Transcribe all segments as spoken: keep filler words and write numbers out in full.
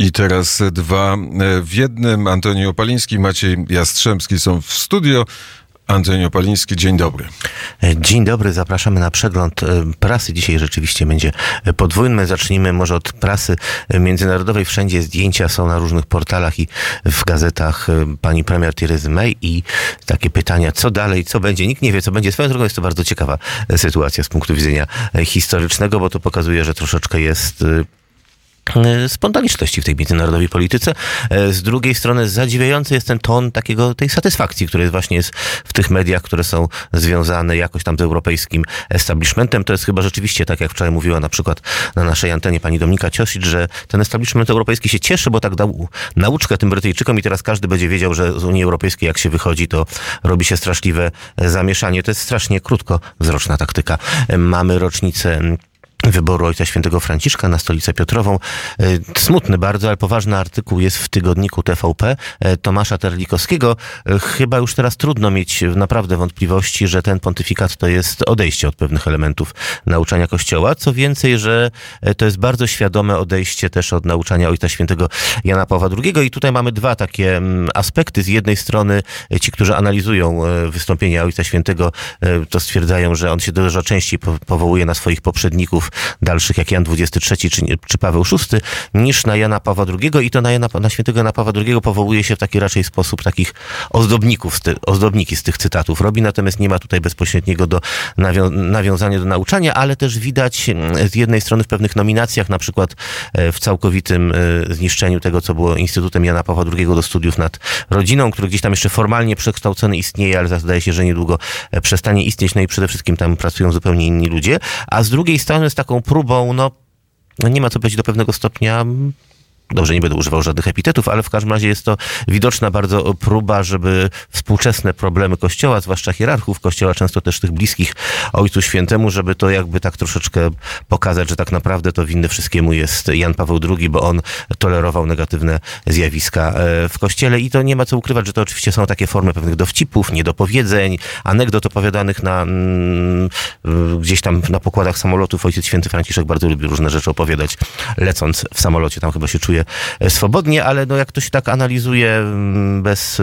I teraz dwa w jednym. Antoni Opaliński i Maciej Jastrzębski są w studio. Antoni Opaliński, dzień dobry. Dzień dobry, zapraszamy na przegląd prasy. Dzisiaj rzeczywiście będzie podwójny. Zacznijmy może od prasy międzynarodowej. Wszędzie zdjęcia są na różnych portalach i w gazetach pani premier Theresa May i takie pytania, co dalej, co będzie. Nikt nie wie, co będzie. Swoją drogą jest to bardzo ciekawa sytuacja z punktu widzenia historycznego, bo to pokazuje, że troszeczkę jest spontaniczności w tej międzynarodowej polityce. Z drugiej strony zadziwiający jest ten ton takiego, tej satysfakcji, który właśnie jest w tych mediach, które są związane jakoś tam z europejskim establishmentem. To jest chyba rzeczywiście tak, jak wczoraj mówiła na przykład na naszej antenie pani Dominika Ciosic, że ten establishment europejski się cieszy, bo tak dał nauczkę tym Brytyjczykom i teraz każdy będzie wiedział, że z Unii Europejskiej jak się wychodzi, to robi się straszliwe zamieszanie. To jest strasznie krótkowzroczna taktyka. Mamy rocznicę wyboru Ojca Świętego Franciszka na Stolicę Piotrową. Smutny bardzo, ale poważny artykuł jest w tygodniku T V P Tomasza Terlikowskiego. Chyba już teraz trudno mieć naprawdę wątpliwości, że ten pontyfikat to jest odejście od pewnych elementów nauczania Kościoła. Co więcej, że to jest bardzo świadome odejście też od nauczania Ojca Świętego Jana Pawła drugiego. I tutaj mamy dwa takie aspekty. Z jednej strony ci, którzy analizują wystąpienia Ojca Świętego, to stwierdzają, że on się dużo częściej powołuje na swoich poprzedników dalszych, jak Jan dwudziesty trzeci czy, czy Paweł szósty, niż na Jana Pawła drugiego i to na, Jana, na świętego Jana Pawła drugiego powołuje się w taki raczej sposób takich ozdobników, ozdobniki z tych cytatów robi, natomiast nie ma tutaj bezpośredniego do nawią- nawiązania do nauczania, ale też widać z jednej strony w pewnych nominacjach, na przykład w całkowitym zniszczeniu tego, co było Instytutem Jana Pawła drugiego do studiów nad rodziną, który gdzieś tam jeszcze formalnie przekształcony istnieje, ale zdaje się, że niedługo przestanie istnieć, no i przede wszystkim tam pracują zupełnie inni ludzie, a z drugiej strony z taką próbą, no, no nie ma co powiedzieć do pewnego stopnia, dobrze, nie będę używał żadnych epitetów, ale w każdym razie jest to widoczna bardzo próba, żeby współczesne problemy Kościoła, zwłaszcza hierarchów Kościoła, często też tych bliskich Ojcu Świętemu, żeby to jakby tak troszeczkę pokazać, że tak naprawdę to winny wszystkiemu jest Jan Paweł drugi, bo on tolerował negatywne zjawiska w Kościele i to nie ma co ukrywać, że to oczywiście są takie formy pewnych dowcipów, niedopowiedzeń, anegdot opowiadanych na mm, gdzieś tam na pokładach samolotów. Ojciec Święty Franciszek bardzo lubi różne rzeczy opowiadać, lecąc w samolocie, tam chyba się czuje swobodnie, ale no jak to się tak analizuje bez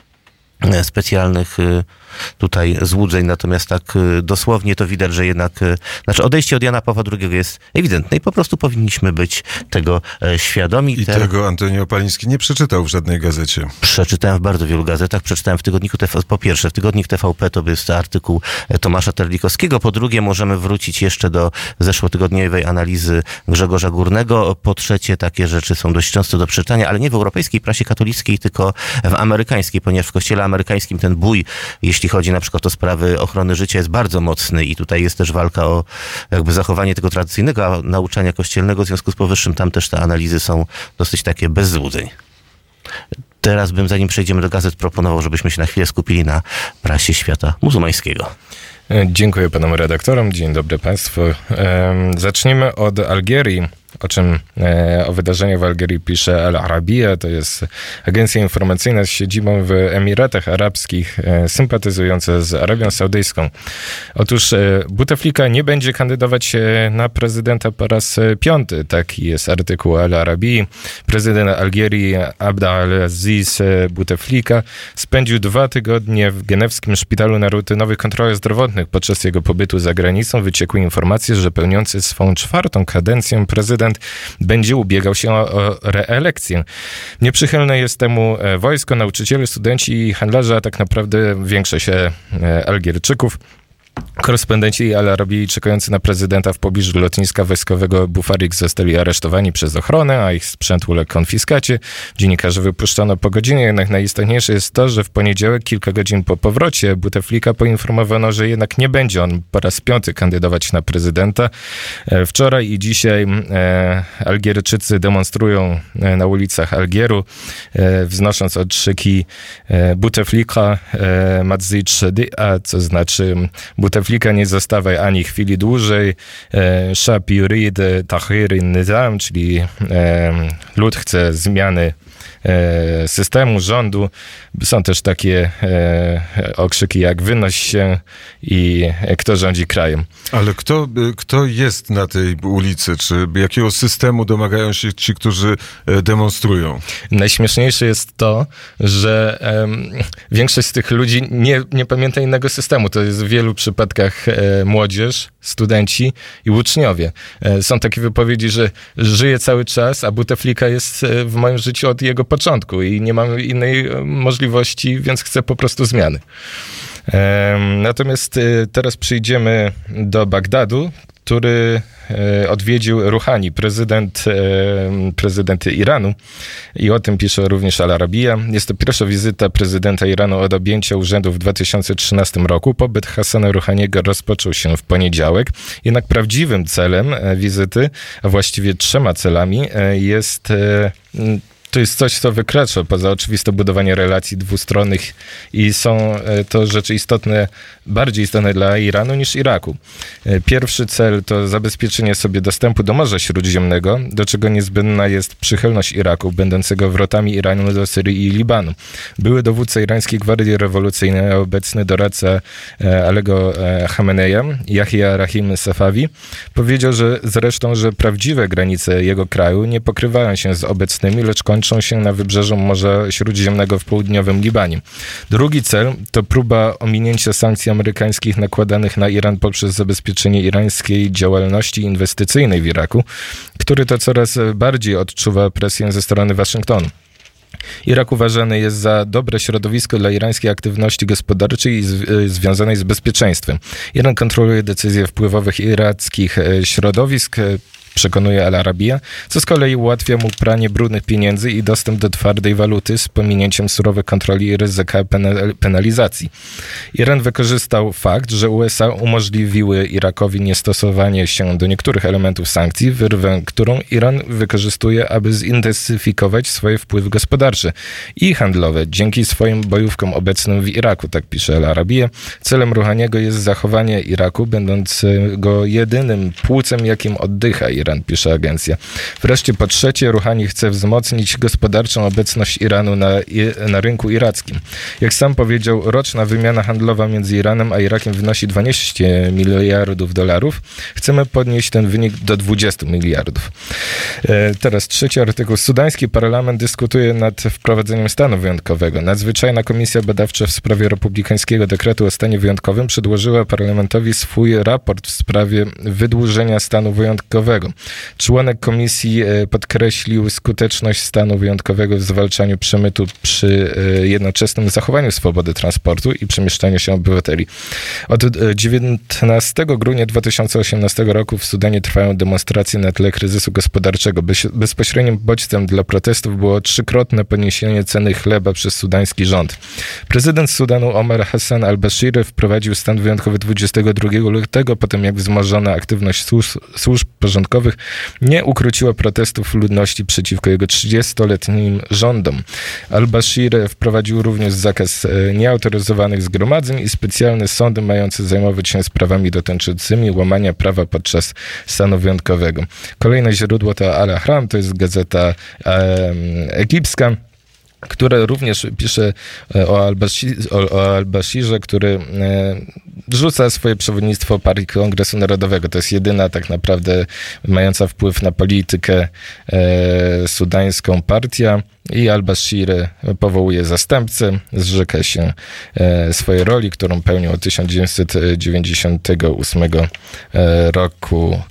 specjalnych tutaj złudzeń, natomiast tak dosłownie to widać, że jednak, znaczy odejście od Jana Pawła drugiego jest ewidentne i po prostu powinniśmy być tego świadomi. I Te... tego Antoni Opaliński nie przeczytał w żadnej gazecie. Przeczytałem w bardzo wielu gazetach, przeczytałem w tygodniku T V P, po pierwsze w tygodniku T V P to jest artykuł Tomasza Terlikowskiego, po drugie możemy wrócić jeszcze do zeszłotygodniowej analizy Grzegorza Górnego, po trzecie takie rzeczy są dość często do przeczytania, ale nie w europejskiej prasie katolickiej, tylko w amerykańskiej, ponieważ w kościele amerykańskim ten bój, jeśli chodzi na przykład o sprawy ochrony życia, jest bardzo mocny i tutaj jest też walka o jakby zachowanie tego tradycyjnego nauczania kościelnego. W związku z powyższym tam też te analizy są dosyć takie bez złudzeń. Teraz bym, zanim przejdziemy do gazet, proponował, żebyśmy się na chwilę skupili na prasie świata muzułmańskiego. Dziękuję panom redaktorom. Dzień dobry państwu. Zaczniemy od Algierii. O czym e, o wydarzeniach w Algierii pisze Al Arabiya, to jest agencja informacyjna z siedzibą w Emiratach Arabskich, e, sympatyzująca z Arabią Saudyjską. Otóż e, Bouteflika nie będzie kandydować e, na prezydenta po raz piąty. Taki jest artykuł Al Arabii. Prezydent Algierii Abdelaziz Bouteflika spędził dwa tygodnie w genewskim szpitalu na rutynowych kontrolach zdrowotnych. Podczas jego pobytu za granicą wyciekły informacje, że pełniący swą czwartą kadencję prezydent będzie ubiegał się o, o reelekcję. Nieprzychylne jest temu wojsko, nauczyciele, studenci i handlarze, a tak naprawdę większość Algierczyków. Korespondenci Al Arabii czekający na prezydenta w pobliżu lotniska wojskowego Bufarik zostali aresztowani przez ochronę, a ich sprzęt uległ konfiskacie. Dziennikarzy wypuszczono po godzinie, jednak najistotniejsze jest to, że w poniedziałek, kilka godzin po powrocie Bouteflika poinformowano, że jednak nie będzie on po raz piąty kandydować na prezydenta. Wczoraj i dzisiaj e, Algierczycy demonstrują na ulicach Algieru, e, wznosząc okrzyki e, Bouteflika, e, Madzid Shadi'a, co znaczy Bouteflika nie zostawaj ani chwili dłużej, Shab yurid tahrir nizam, czyli lud chce zmiany systemu, rządu. Są też takie okrzyki jak wynoś się i kto rządzi krajem. Ale kto, kto jest na tej ulicy? Czy jakiego systemu domagają się ci, którzy demonstrują? Najśmieszniejsze jest to, że um, większość z tych ludzi nie, nie pamięta innego systemu. To jest w wielu przypadkach e, młodzież, studenci i uczniowie. E, są takie wypowiedzi, że żyje cały czas, a Bouteflika jest e, w moim życiu od jego początku i nie mam innej e, możliwości, więc chcę po prostu zmiany. E, natomiast e, teraz przyjdziemy do Bagdadu, który odwiedził Rouhani, prezydent, prezydent Iranu, i o tym pisze również Al Arabiya. Jest to pierwsza wizyta prezydenta Iranu od objęcia urzędu w dwa tysiące trzynastym roku. Pobyt Hassana Rouhaniego rozpoczął się w poniedziałek, jednak prawdziwym celem wizyty, a właściwie trzema celami, jest to jest coś, co wykracza poza oczywiste budowanie relacji dwustronnych i są to rzeczy istotne, bardziej istotne dla Iranu niż Iraku. Pierwszy cel to zabezpieczenie sobie dostępu do Morza Śródziemnego, do czego niezbędna jest przychylność Iraku, będącego wrotami Iranu do Syrii i Libanu. Były dowódca irańskiej gwardii rewolucyjnej, obecny doradca Alego Khameneja, Yahya Rahim Safawi, powiedział, że zresztą, że prawdziwe granice jego kraju nie pokrywają się z obecnymi, lecz kończą się na wybrzeżu Morza Śródziemnego w południowym Libanie. Drugi cel to próba ominięcia sankcji amerykańskich nakładanych na Iran poprzez zabezpieczenie irańskiej działalności inwestycyjnej w Iraku, który to coraz bardziej odczuwa presję ze strony Waszyngtonu. Irak uważany jest za dobre środowisko dla irańskiej aktywności gospodarczej i z, związanej z bezpieczeństwem. Iran kontroluje decyzje wpływowych irackich środowisk, przekonuje Al Arabiya, co z kolei ułatwia mu pranie brudnych pieniędzy i dostęp do twardej waluty z pominięciem surowych kontroli i ryzyka penalizacji. Iran wykorzystał fakt, że U S A umożliwiły Irakowi niestosowanie się do niektórych elementów sankcji, wyrwę, którą Iran wykorzystuje, aby zintensyfikować swoje wpływy gospodarcze i handlowe dzięki swoim bojówkom obecnym w Iraku, tak pisze Al Arabiya. Celem Rouhaniego jest zachowanie Iraku, będącego jedynym płucem, jakim oddycha Iran, pisze agencja. Wreszcie po trzecie, Rouhani chce wzmocnić gospodarczą obecność Iranu na, na rynku irackim. Jak sam powiedział, roczna wymiana handlowa między Iranem a Irakiem wynosi dwanaście miliardów dolarów. Chcemy podnieść ten wynik do dwadzieścia miliardów. E, teraz trzeci artykuł. Sudański parlament dyskutuje nad wprowadzeniem stanu wyjątkowego. Nadzwyczajna komisja badawcza w sprawie republikańskiego dekretu o stanie wyjątkowym przedłożyła parlamentowi swój raport w sprawie wydłużenia stanu wyjątkowego. Członek komisji podkreślił skuteczność stanu wyjątkowego w zwalczaniu przemytu przy jednoczesnym zachowaniu swobody transportu i przemieszczania się obywateli. Od dziewiętnastego grudnia dwa tysiące osiemnastego roku w Sudanie trwają demonstracje na tle kryzysu gospodarczego. Bezpośrednim bodźcem dla protestów było trzykrotne podniesienie ceny chleba przez sudański rząd. Prezydent Sudanu Omar Hassan al-Bashir wprowadził stan wyjątkowy dwudziestego drugiego lutego, po tym jak wzmożona aktywność służb, służb porządkowych nie ukróciła protestów ludności przeciwko jego trzydziestoletnim rządom. Al-Bashir wprowadził również zakaz nieautoryzowanych zgromadzeń i specjalne sądy mające zajmować się sprawami dotyczącymi łamania prawa podczas stanu wyjątkowego. Kolejne źródło to Al-Ahram, to jest gazeta e, egipska, które również pisze o Al-Bashirze, o Al-Bashirze, który e, rzuca swoje przewodnictwo Partii Kongresu Narodowego. To jest jedyna tak naprawdę mająca wpływ na politykę e, sudańską partia i Al-Bashir powołuje zastępcę, zrzeka się e, swojej roli, którą pełnił od tysiąc dziewięćset dziewięćdziesiątego ósmego e, roku.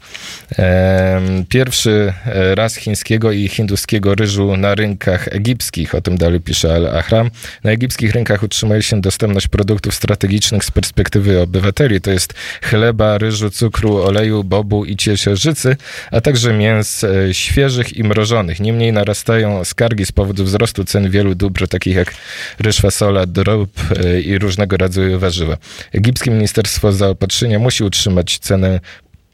E, pierwszy raz chińskiego i hinduskiego ryżu na rynkach egipskich, o tym dalej pisze Al-Ahram. Na egipskich rynkach utrzymuje się dostępność produktów strategicznych z perspektywy obywateli, to jest chleba, ryżu, cukru, oleju, bobu i ciecierzycy, a także mięs e, świeżych i mrożonych. Niemniej narastają skargi z powodu wzrostu cen wielu dóbr, takich jak ryż, fasola, drób i różnego rodzaju warzywa. Egipskie Ministerstwo Zaopatrzenia musi utrzymać cenę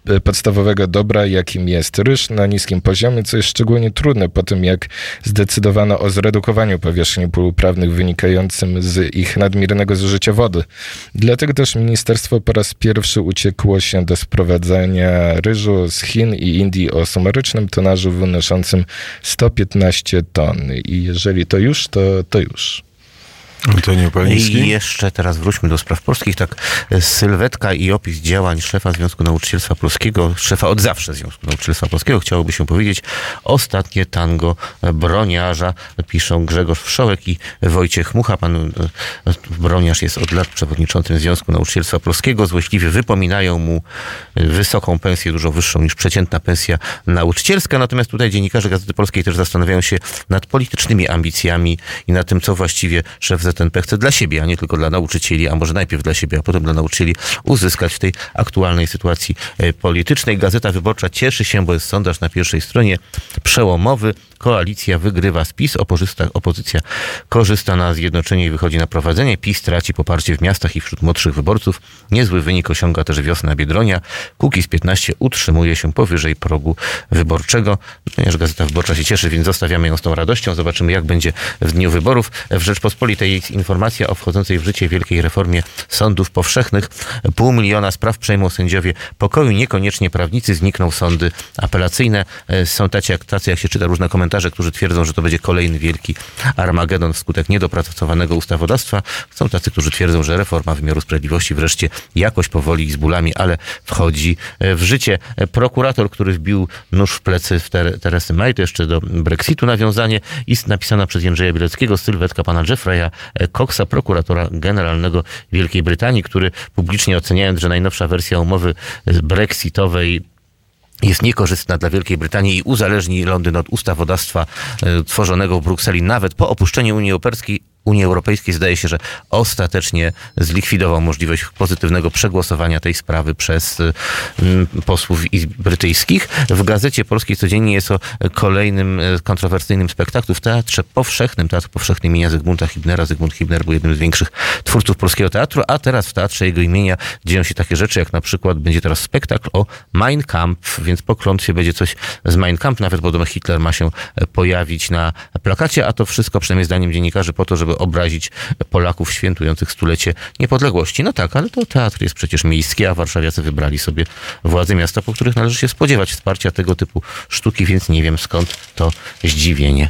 podstawowego dobra, jakim jest ryż na niskim poziomie, co jest szczególnie trudne po tym, jak zdecydowano o zredukowaniu powierzchni pól uprawnych wynikającym z ich nadmiernego zużycia wody. Dlatego też ministerstwo po raz pierwszy uciekło się do sprowadzania ryżu z Chin i Indii o sumarycznym tonażu wynoszącym sto piętnaście ton. I jeżeli to już, to, to już. Antoni Opaliński. I jeszcze teraz wróćmy do spraw polskich. Tak, sylwetka i opis działań szefa Związku Nauczycielstwa Polskiego, szefa od zawsze Związku Nauczycielstwa Polskiego, chciałoby się powiedzieć, ostatnie tango broniarza, piszą Grzegorz Wszołek i Wojciech Mucha. Pan broniarz jest od lat przewodniczącym Związku Nauczycielstwa Polskiego. Złośliwie wypominają mu wysoką pensję, dużo wyższą niż przeciętna pensja nauczycielska. Natomiast tutaj dziennikarze Gazety Polskiej też zastanawiają się nad politycznymi ambicjami i nad tym, co właściwie szef Z N P chce dla siebie, a nie tylko dla nauczycieli, a może najpierw dla siebie, a potem dla nauczycieli uzyskać w tej aktualnej sytuacji politycznej. Gazeta Wyborcza cieszy się, bo jest sondaż na pierwszej stronie przełomowy. Koalicja wygrywa z PiS, opozycja, opozycja korzysta na zjednoczenie i wychodzi na prowadzenie. PiS traci poparcie w miastach i wśród młodszych wyborców. Niezły wynik osiąga też Wiosna Biedronia. Kukiz piętnaście utrzymuje się powyżej progu wyborczego. Ponieważ Gazeta Wyborcza się cieszy, więc zostawiamy ją z tą radością. Zobaczymy, jak będzie w dniu wyborów. W Rzeczpospolitej jest informacja o wchodzącej w życie wielkiej reformie sądów powszechnych. Pół miliona spraw przejmą sędziowie pokoju. Niekoniecznie prawnicy, znikną sądy apelacyjne. Są tacy, jak, tacy, jak się czyta różne komentarze, którzy twierdzą, że to będzie kolejny wielki Armagedon wskutek niedopracowanego ustawodawstwa. Są tacy, którzy twierdzą, że reforma wymiaru sprawiedliwości wreszcie jakoś powoli i z bólami, ale wchodzi w życie. Prokurator, który wbił nóż w plecy w Teresy May, to jeszcze do Brexitu nawiązanie, jest napisana przez Jędrzeja Bieleckiego, sylwetka pana Jeffreya Coxa, prokuratora generalnego Wielkiej Brytanii, który publicznie oceniając, że najnowsza wersja umowy brexitowej jest niekorzystna dla Wielkiej Brytanii i uzależni Londyn od ustawodawstwa e, tworzonego w Brukseli nawet po opuszczeniu Unii Europejskiej. Unii Europejskiej zdaje się, że ostatecznie zlikwidował możliwość pozytywnego przegłosowania tej sprawy przez y, posłów brytyjskich. W Gazecie Polskiej codziennie jest o kolejnym kontrowersyjnym spektaklu w Teatrze Powszechnym. Teatr Powszechny imienia Zygmunta Hibnera. Zygmunt Hibner był jednym z większych twórców polskiego teatru, a teraz w Teatrze jego imienia dzieją się takie rzeczy, jak na przykład będzie teraz spektakl o Mein Kampf, więc po klątwie będzie coś z Mein Kampf. Nawet podobno Hitler ma się pojawić na plakacie, a to wszystko, przynajmniej zdaniem dziennikarzy, po to, żeby obrazić Polaków świętujących stulecie niepodległości. No tak, ale to teatr jest przecież miejski, a warszawiacy wybrali sobie władze miasta, po których należy się spodziewać wsparcia tego typu sztuki, więc nie wiem, skąd to zdziwienie.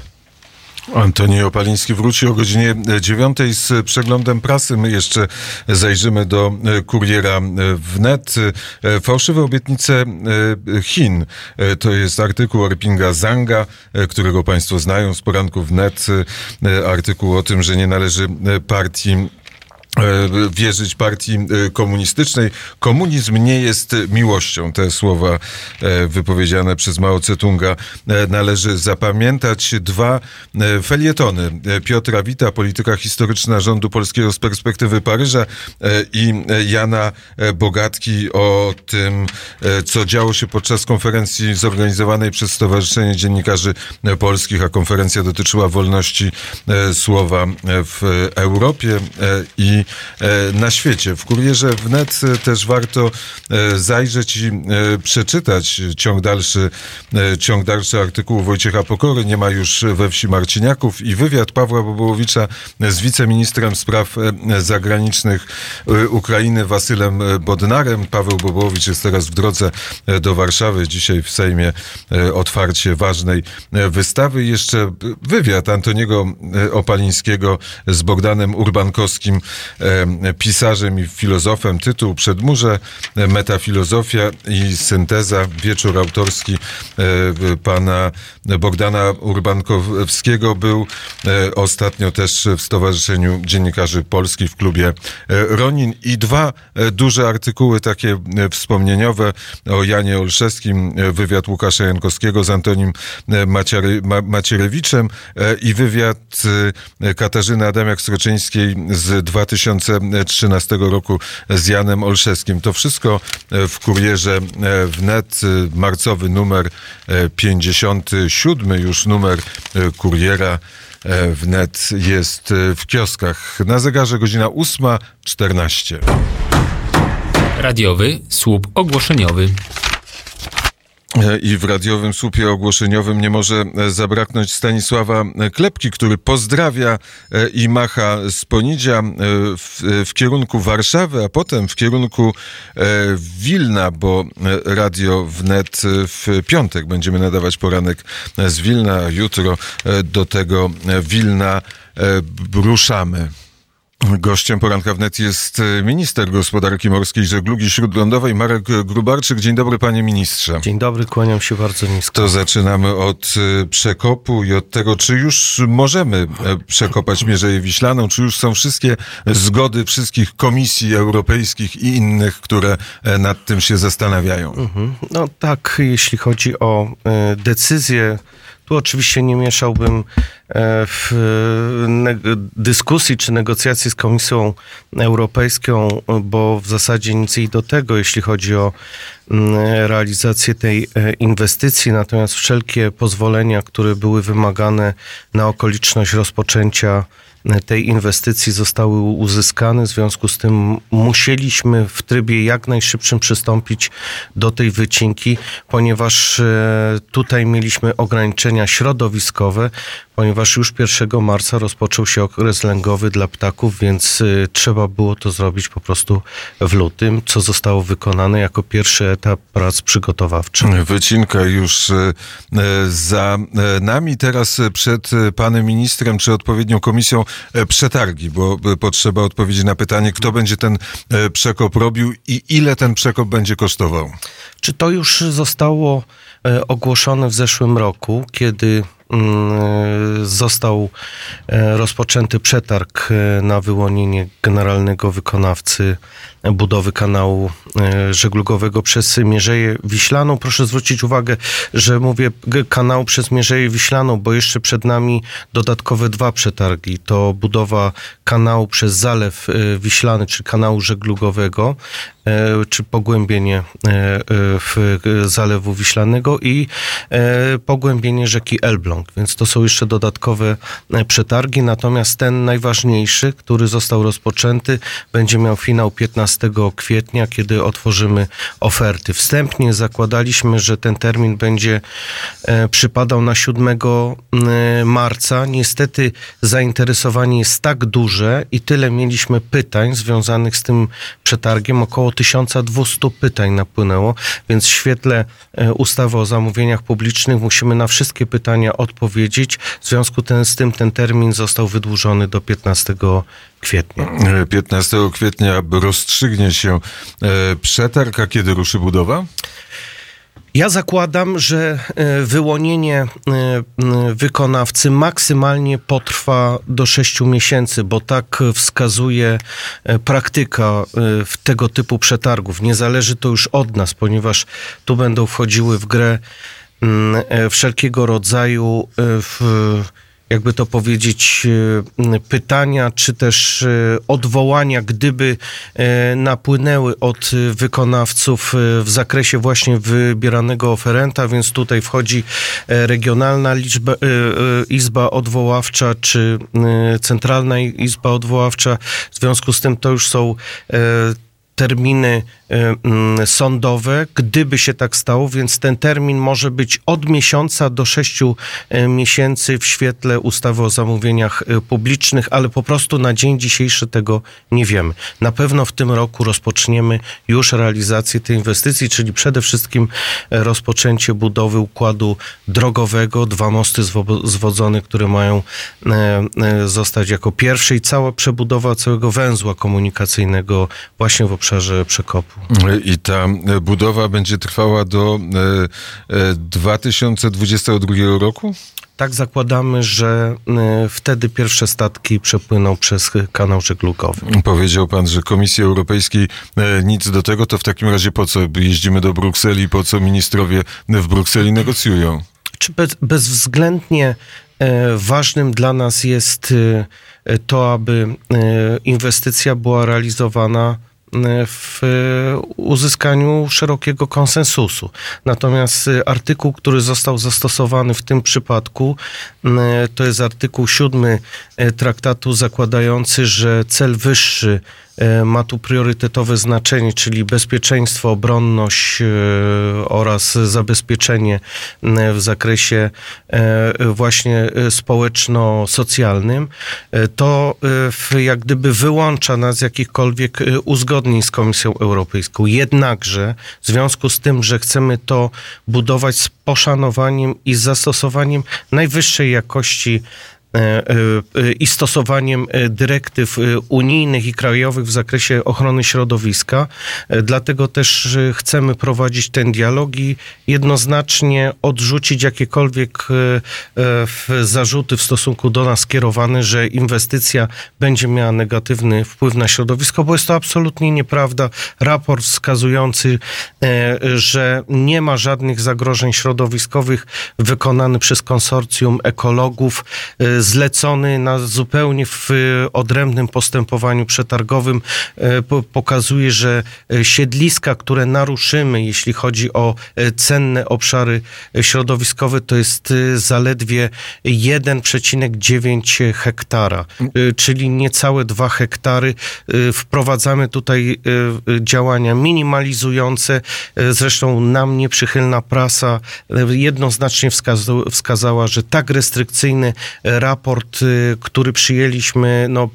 Antoni Opaliński wróci o godzinie dziewiątej z przeglądem prasy. My jeszcze zajrzymy do Kuriera wnet. Fałszywe obietnice Chin. To jest artykuł Erpinga Zhanga, którego państwo znają z poranków wnet. Artykuł o tym, że nie należy partii wierzyć partii komunistycznej. Komunizm nie jest miłością. Te słowa wypowiedziane przez Mao Tse-tunga należy zapamiętać. Dwa felietony Piotra Wita, polityka historyczna rządu polskiego z perspektywy Paryża, i Jana Bogatki o tym, co działo się podczas konferencji zorganizowanej przez Stowarzyszenie Dziennikarzy Polskich, a konferencja dotyczyła wolności słowa w Europie i na świecie. W Kurierze wnet też warto zajrzeć i przeczytać ciąg dalszy, ciąg dalszy artykułu Wojciecha Pokory. Nie ma już we wsi Marciniaków i wywiad Pawła Bobołowicza z wiceministrem spraw zagranicznych Ukrainy Wasylem Bodnarem. Paweł Bobołowicz jest teraz w drodze do Warszawy. Dzisiaj w Sejmie otwarcie ważnej wystawy. Jeszcze wywiad Antoniego Opalińskiego z Bogdanem Urbankowskim, pisarzem i filozofem. Tytuł Przedmurze, metafilozofia i synteza. Wieczór autorski pana Bogdana Urbankowskiego był ostatnio też w Stowarzyszeniu Dziennikarzy Polskich w klubie Ronin. I dwa duże artykuły takie wspomnieniowe o Janie Olszewskim. Wywiad Łukasza Jankowskiego z Antonim Maciery, Macierewiczem i wywiad Katarzyny Adamiak-Stroczyńskiej z dwa tysiące trzynastego roku z Janem Olszewskim. To wszystko w Kurierze wnet. Marcowy numer pięćdziesiąty siódmy już numer Kuriera wnet jest w kioskach. Na zegarze godzina ósma czternaście. Radiowy słup ogłoszeniowy. I w radiowym słupie ogłoszeniowym nie może zabraknąć Stanisława Klepki, który pozdrawia i macha z Ponidzia w, w kierunku Warszawy, a potem w kierunku Wilna, bo Radio Wnet w piątek będziemy nadawać poranek z Wilna, a jutro do tego Wilna ruszamy. Gościem poranka wnet jest minister gospodarki morskiej i żeglugi śródlądowej Marek Gróbarczyk. Dzień dobry, panie ministrze. Dzień dobry, kłaniam się bardzo nisko. To zaczynamy od przekopu i od tego, czy już możemy przekopać Mierzeję Wiślaną, czy już są wszystkie zgody wszystkich komisji europejskich i innych, które nad tym się zastanawiają. Mhm. No tak, jeśli chodzi o decyzję, tu oczywiście nie mieszałbym w dyskusji czy negocjacji z Komisją Europejską, bo w zasadzie nic jej do tego, jeśli chodzi o realizację tej inwestycji. Natomiast wszelkie pozwolenia, które były wymagane na okoliczność rozpoczęcia tej inwestycji, zostały uzyskane. W związku z tym musieliśmy w trybie jak najszybszym przystąpić do tej wycinki, ponieważ tutaj mieliśmy ograniczenia środowiskowe, ponieważ już pierwszego marca rozpoczął się okres lęgowy dla ptaków, więc trzeba było to zrobić po prostu w lutym, co zostało wykonane jako pierwszy etap prac przygotowawczych. Wycinka już za nami. Teraz przed panem ministrem czy odpowiednią komisją przetargi, bo potrzeba odpowiedzi na pytanie, kto będzie ten przekop robił i ile ten przekop będzie kosztował. Czy to już zostało ogłoszone w zeszłym roku, kiedy został rozpoczęty przetarg na wyłonienie generalnego wykonawcy budowy kanału żeglugowego przez Mierzeję Wiślaną. Proszę zwrócić uwagę, że mówię kanału przez Mierzeję Wiślaną, bo jeszcze przed nami dodatkowe dwa przetargi. To budowa kanału przez Zalew Wiślany, czy kanału żeglugowego, czy pogłębienie Zalewu Wiślanego i pogłębienie rzeki Elbląg. Więc to są jeszcze dodatkowe przetargi. Natomiast ten najważniejszy, który został rozpoczęty, będzie miał finał piętnastego kwietnia, kiedy otworzymy oferty. Wstępnie zakładaliśmy, że ten termin będzie przypadał na siódmego marca. Niestety zainteresowanie jest tak duże i tyle mieliśmy pytań związanych z tym przetargiem. Około tysiąc dwieście pytań napłynęło, więc w świetle ustawy o zamówieniach publicznych musimy na wszystkie pytania odpowiedzieć. W związku ten, z tym ten termin został wydłużony do piętnastego kwietnia. piętnastego kwietnia rozstrzygnie się przetarg, a kiedy ruszy budowa? Ja zakładam, że wyłonienie wykonawcy maksymalnie potrwa do sześciu miesięcy, bo tak wskazuje praktyka w tego typu przetargów. Nie zależy to już od nas, ponieważ tu będą wchodziły w grę wszelkiego rodzaju w jakby to powiedzieć, pytania, czy też odwołania, gdyby napłynęły od wykonawców w zakresie właśnie wybieranego oferenta, więc tutaj wchodzi Regionalna liczba, Izba Odwoławcza, czy Centralna Izba Odwoławcza. W związku z tym to już są terminy sądowe, gdyby się tak stało, więc ten termin może być od miesiąca do sześciu miesięcy w świetle ustawy o zamówieniach publicznych, ale po prostu na dzień dzisiejszy tego nie wiemy. Na pewno w tym roku rozpoczniemy już realizację tej inwestycji, czyli przede wszystkim rozpoczęcie budowy układu drogowego, dwa mosty zwodzone, które mają zostać jako pierwsze i cała przebudowa całego węzła komunikacyjnego właśnie w obszarze przekopu. I ta budowa będzie trwała do dwa tysiące dwudziestego drugiego roku? Tak zakładamy, że wtedy pierwsze statki przepłyną przez kanał żeglugowy. Powiedział pan, że Komisji Europejskiej nic do tego, to w takim razie po co jeździmy do Brukseli, po co ministrowie w Brukseli negocjują? Czy bez, bezwzględnie ważnym dla nas jest to, aby inwestycja była realizowana w uzyskaniu szerokiego konsensusu. Natomiast artykuł, który został zastosowany w tym przypadku, to jest artykuł siódmy traktatu zakładający, że cel wyższy ma tu priorytetowe znaczenie, czyli bezpieczeństwo, obronność oraz zabezpieczenie w zakresie właśnie społeczno-socjalnym, to jak gdyby wyłącza nas z jakichkolwiek uzgodnień z Komisją Europejską. Jednakże w związku z tym, że chcemy to budować z poszanowaniem i z zastosowaniem najwyższej jakości i stosowaniem dyrektyw unijnych i krajowych w zakresie ochrony środowiska. Dlatego też chcemy prowadzić ten dialog i jednoznacznie odrzucić jakiekolwiek zarzuty w stosunku do nas skierowane, że inwestycja będzie miała negatywny wpływ na środowisko, bo jest to absolutnie nieprawda. Raport wskazujący, że nie ma żadnych zagrożeń środowiskowych, wykonany przez konsorcjum ekologów, zlecony na zupełnie w odrębnym postępowaniu przetargowym, pokazuje, że siedliska, które naruszymy, jeśli chodzi o cenne obszary środowiskowe, to jest zaledwie jeden przecinek dziewięć hektara, czyli niecałe dwa hektary. Wprowadzamy tutaj działania minimalizujące. Zresztą nam nieprzychylna prasa jednoznacznie wskazała, że tak restrykcyjny raport, który przyjęliśmy, no,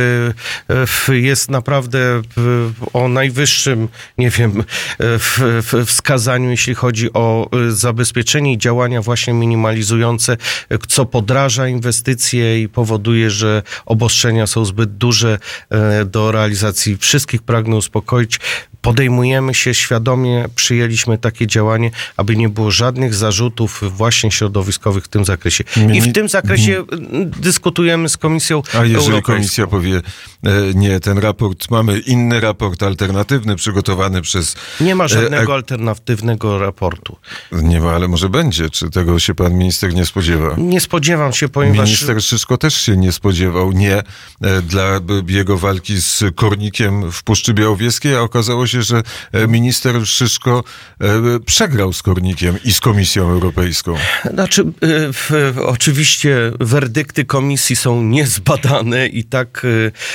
jest naprawdę o najwyższym, nie wiem, wskazaniu, jeśli chodzi o zabezpieczenie i działania właśnie minimalizujące, co podraża inwestycje i powoduje, że obostrzenia są zbyt duże do realizacji wszystkich. Pragnę uspokoić. Podejmujemy się, świadomie przyjęliśmy takie działanie, aby nie było żadnych zarzutów właśnie środowiskowych w tym zakresie. I w tym zakresie dyskutujemy z Komisją Europejską. A jeżeli Komisja powie, nie, ten raport, mamy inny raport alternatywny przygotowany przez... Nie ma żadnego e, alternatywnego raportu. Nie ma, ale może będzie. Czy tego się pan minister nie spodziewa? Nie spodziewam się, ponieważ... Minister Szyszko też się nie spodziewał. Nie dla jego walki z kornikiem w Puszczy Białowieskiej, a okazało się, że minister Szyszko przegrał z kornikiem i z Komisją Europejską. Znaczy, w, oczywiście werdykty komisji są niezbadane i tak,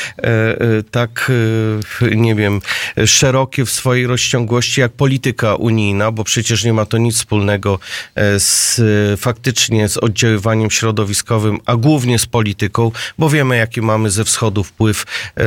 tak, nie wiem, szerokie w swojej rozciągłości jak polityka unijna, bo przecież nie ma to nic wspólnego z, faktycznie z oddziaływaniem środowiskowym, a głównie z polityką, bo wiemy, jaki mamy ze wschodu wpływ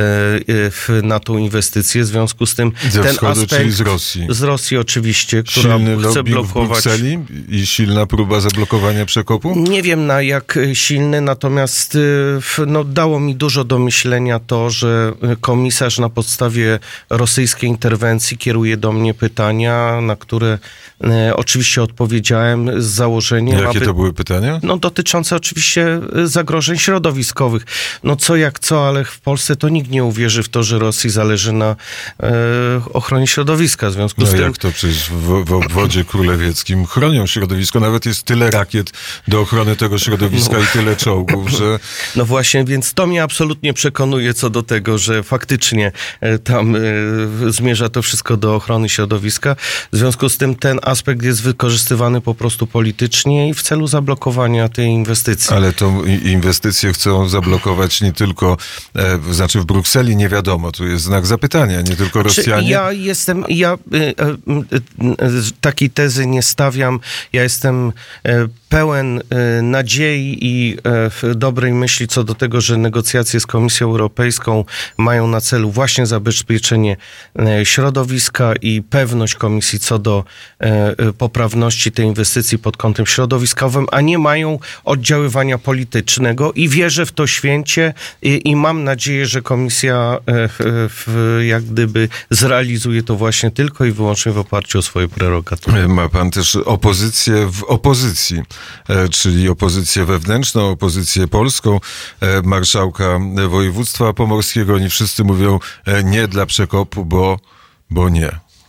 na tą inwestycję. W związku z tym ze ten wschodu, aspekt, czyli z Rosji. Z Rosji oczywiście, która silny chce blokować. W Brukseli i silna próba zablokowania przekopu? Nie wiem na jak silny, natomiast no, dało mi dużo do myślenia to, że komisarz na podstawie rosyjskiej interwencji kieruje do mnie pytania, na które e, oczywiście odpowiedziałem z założeniem... Jakie aby, to były pytania? No dotyczące oczywiście zagrożeń środowiskowych. No co jak co, ale w Polsce to nikt nie uwierzy w to, że Rosji zależy na e, ochronie środowiska. W związku no z tym... jak to przecież w, w obwodzie królewickim chronią środowisko. Nawet jest tyle rakiet do ochrony tego środowiska no. i tyle czołgów, że... No właśnie, więc to mnie absolutnie przekonuje co do tego, że faktycznie tam zmierza to wszystko do ochrony środowiska. W związku z tym ten aspekt jest wykorzystywany po prostu politycznie i w celu zablokowania tej inwestycji. Ale tą inwestycję chcą zablokować nie tylko, e, znaczy w Brukseli nie wiadomo, tu jest znak zapytania, nie tylko Rosjanie. Ja jestem, ja y, y, y, takiej tezy nie stawiam. Ja jestem y, pełen y, nadziei i y, dobrej myśli co do tego, że negocjacje z Komisją Europejską mają na celu właśnie zabezpieczenie y, środowiska i pewność Komisji co do y, y, poprawności tej inwestycji pod kątem środowiskowym, a nie mają oddziaływania politycznego i wierzę w to święcie i, i mam nadzieję, że Komisja y, y, jak gdyby zrealizuje to właśnie tylko i wyłącznie w oparciu o swoje prerogatory. Ma pan też opozycję w opozycji, czyli opozycję wewnętrzną, opozycję polską, marszałka województwa pomorskiego. Oni wszyscy mówią nie dla przekopu, bo, bo nie.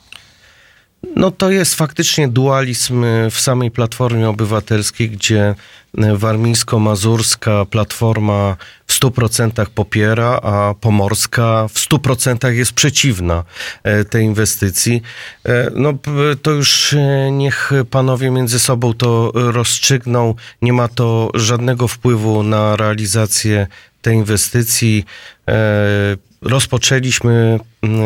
No to jest faktycznie dualizm w samej Platformie Obywatelskiej, gdzie warmińsko-mazurska Platforma w stu procentach popiera, a pomorska w stu procentach jest przeciwna tej inwestycji. No to już niech panowie między sobą to rozstrzygną. Nie ma to żadnego wpływu na realizację tej inwestycji. Rozpoczęliśmy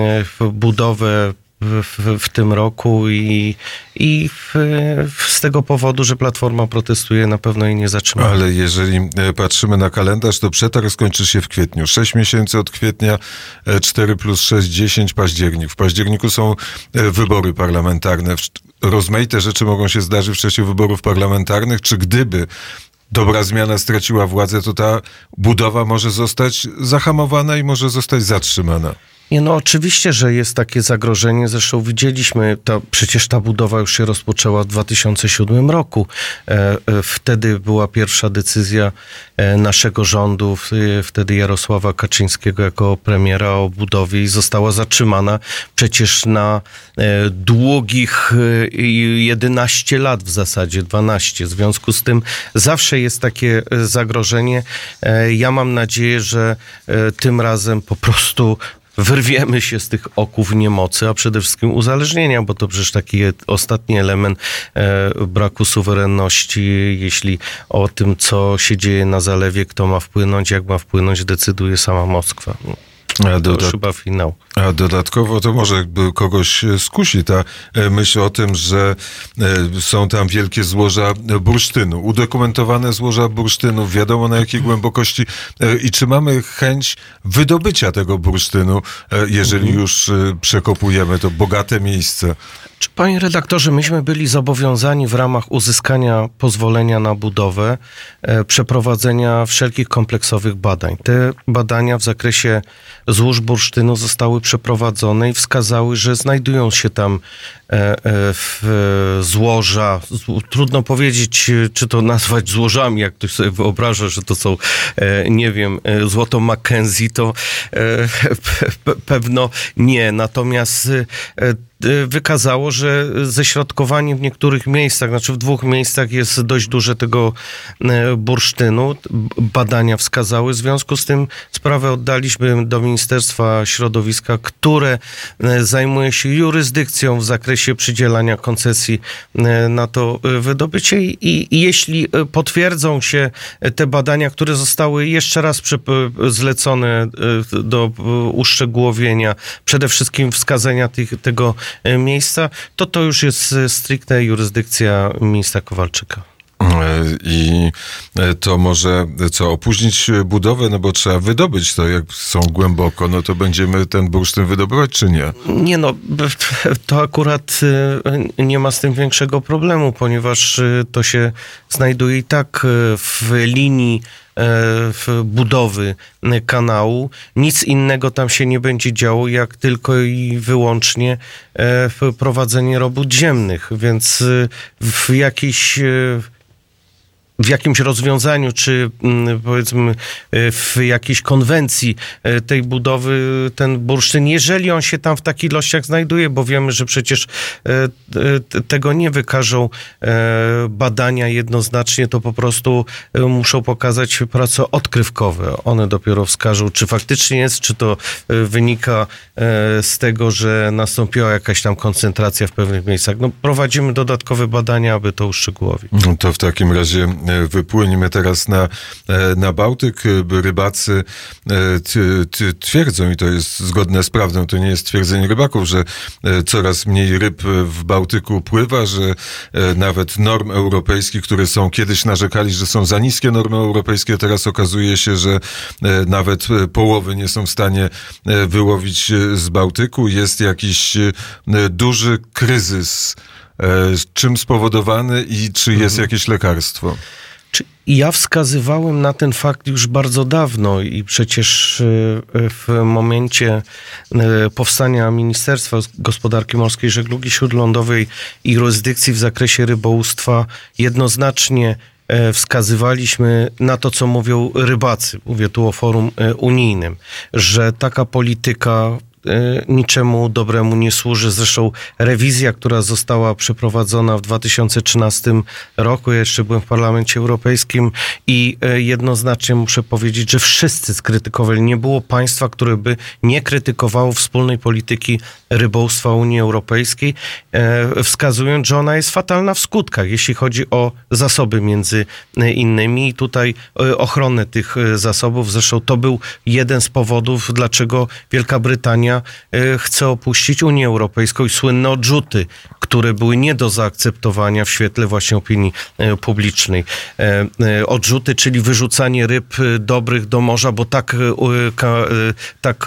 budowę W, w tym roku i, i w, w, z tego powodu, że Platforma protestuje, na pewno jej nie zatrzyma. Ale jeżeli patrzymy na kalendarz, to przetarg skończy się w kwietniu. Sześć miesięcy od kwietnia, cztery plus sześć, dziesięć, październik. W październiku są wybory parlamentarne. Rozmaite rzeczy mogą się zdarzyć w czasie wyborów parlamentarnych. Czy gdyby dobra zmiana straciła władzę, to ta budowa może zostać zahamowana i może zostać zatrzymana? Nie, no oczywiście, że jest takie zagrożenie. Zresztą widzieliśmy, to, przecież ta budowa już się rozpoczęła w dwa tysiące siódmym roku. E, e, wtedy była pierwsza decyzja e, naszego rządu, w, wtedy Jarosława Kaczyńskiego jako premiera o budowie i została zatrzymana przecież na e, długich e, jedenaście lat w zasadzie, dwanaście. W związku z tym zawsze jest takie zagrożenie. E, ja mam nadzieję, że e, tym razem po prostu wyrwiemy się z tych oków niemocy, a przede wszystkim uzależnienia, bo to przecież taki ostatni element e, braku suwerenności, jeśli o tym, co się dzieje na zalewie, kto ma wpłynąć, jak ma wpłynąć, decyduje sama Moskwa. A to już chyba finał. A dodatkowo to może kogoś skusi ta myśl o tym, że są tam wielkie złoża bursztynu, udokumentowane złoża bursztynu, wiadomo na jakiej głębokości i czy mamy chęć wydobycia tego bursztynu, jeżeli mhm. już przekopujemy to bogate miejsce. Czy, panie redaktorze, myśmy byli zobowiązani w ramach uzyskania pozwolenia na budowę e, przeprowadzenia wszelkich kompleksowych badań. Te badania w zakresie złóż bursztynu zostały przeprowadzone i wskazały, że znajdują się tam e, e, w, e, złoża. Z, trudno powiedzieć, czy to nazwać złożami, jak ktoś sobie wyobraża, że to są, e, nie wiem, e, złoto Mackenzie, to e, pe, pewno nie. Natomiast e, wykazało, że ześrodkowanie w niektórych miejscach, znaczy w dwóch miejscach jest dość duże tego bursztynu. Badania wskazały. W związku z tym sprawę oddaliśmy do Ministerstwa Środowiska, które zajmuje się jurysdykcją w zakresie przydzielania koncesji na to wydobycie i, i jeśli potwierdzą się te badania, które zostały jeszcze raz zlecone do uszczegółowienia, przede wszystkim wskazania tych, tego miejsca, to to już jest stricte jurysdykcja ministra Kowalczyka. I to może co, opóźnić budowę, no bo trzeba wydobyć to, jak są głęboko, no to będziemy ten bursztyn wydobywać, czy nie? Nie, no to akurat nie ma z tym większego problemu, ponieważ to się znajduje i tak w linii w budowy kanału. Nic innego tam się nie będzie działo, jak tylko i wyłącznie prowadzenie robót ziemnych, więc w jakiejś w jakimś rozwiązaniu, czy powiedzmy w jakiejś konwencji tej budowy ten bursztyn, jeżeli on się tam w takich ilościach znajduje, bo wiemy, że przecież tego nie wykażą badania jednoznacznie, to po prostu muszą pokazać prace odkrywkowe. One dopiero wskażą, czy faktycznie jest, czy to wynika z tego, że nastąpiła jakaś tam koncentracja w pewnych miejscach. No, prowadzimy dodatkowe badania, aby to uszczegółowić. To w takim razie wypłyniemy teraz na, na Bałtyk. Rybacy twierdzą, i to jest zgodne z prawdą, to nie jest twierdzenie rybaków, że coraz mniej ryb w Bałtyku pływa, że nawet norm europejskich, które są kiedyś narzekali, że są za niskie normy europejskie, teraz okazuje się, że nawet połowy nie są w stanie wyłowić z Bałtyku. Jest jakiś duży kryzys. Czym spowodowany i czy jest mhm. jakieś lekarstwo? Ja wskazywałem na ten fakt już bardzo dawno i przecież w momencie powstania Ministerstwa Gospodarki Morskiej i Żeglugi Śródlądowej i jurysdykcji w zakresie rybołówstwa jednoznacznie wskazywaliśmy na to, co mówią rybacy. Mówię tu o forum unijnym, że taka polityka niczemu dobremu nie służy. Zresztą rewizja, która została przeprowadzona w dwa tysiące trzynastym roku, ja jeszcze byłem w Parlamencie Europejskim i jednoznacznie muszę powiedzieć, że wszyscy skrytykowali. Nie było państwa, które by nie krytykowało wspólnej polityki rybołówstwa Unii Europejskiej, wskazując, że ona jest fatalna w skutkach, jeśli chodzi o zasoby między innymi i tutaj ochronę tych zasobów. Zresztą to był jeden z powodów, dlaczego Wielka Brytania chce opuścić Unię Europejską i słynne odrzuty, które były nie do zaakceptowania w świetle właśnie opinii publicznej. Odrzuty, czyli wyrzucanie ryb dobrych do morza, bo tak, tak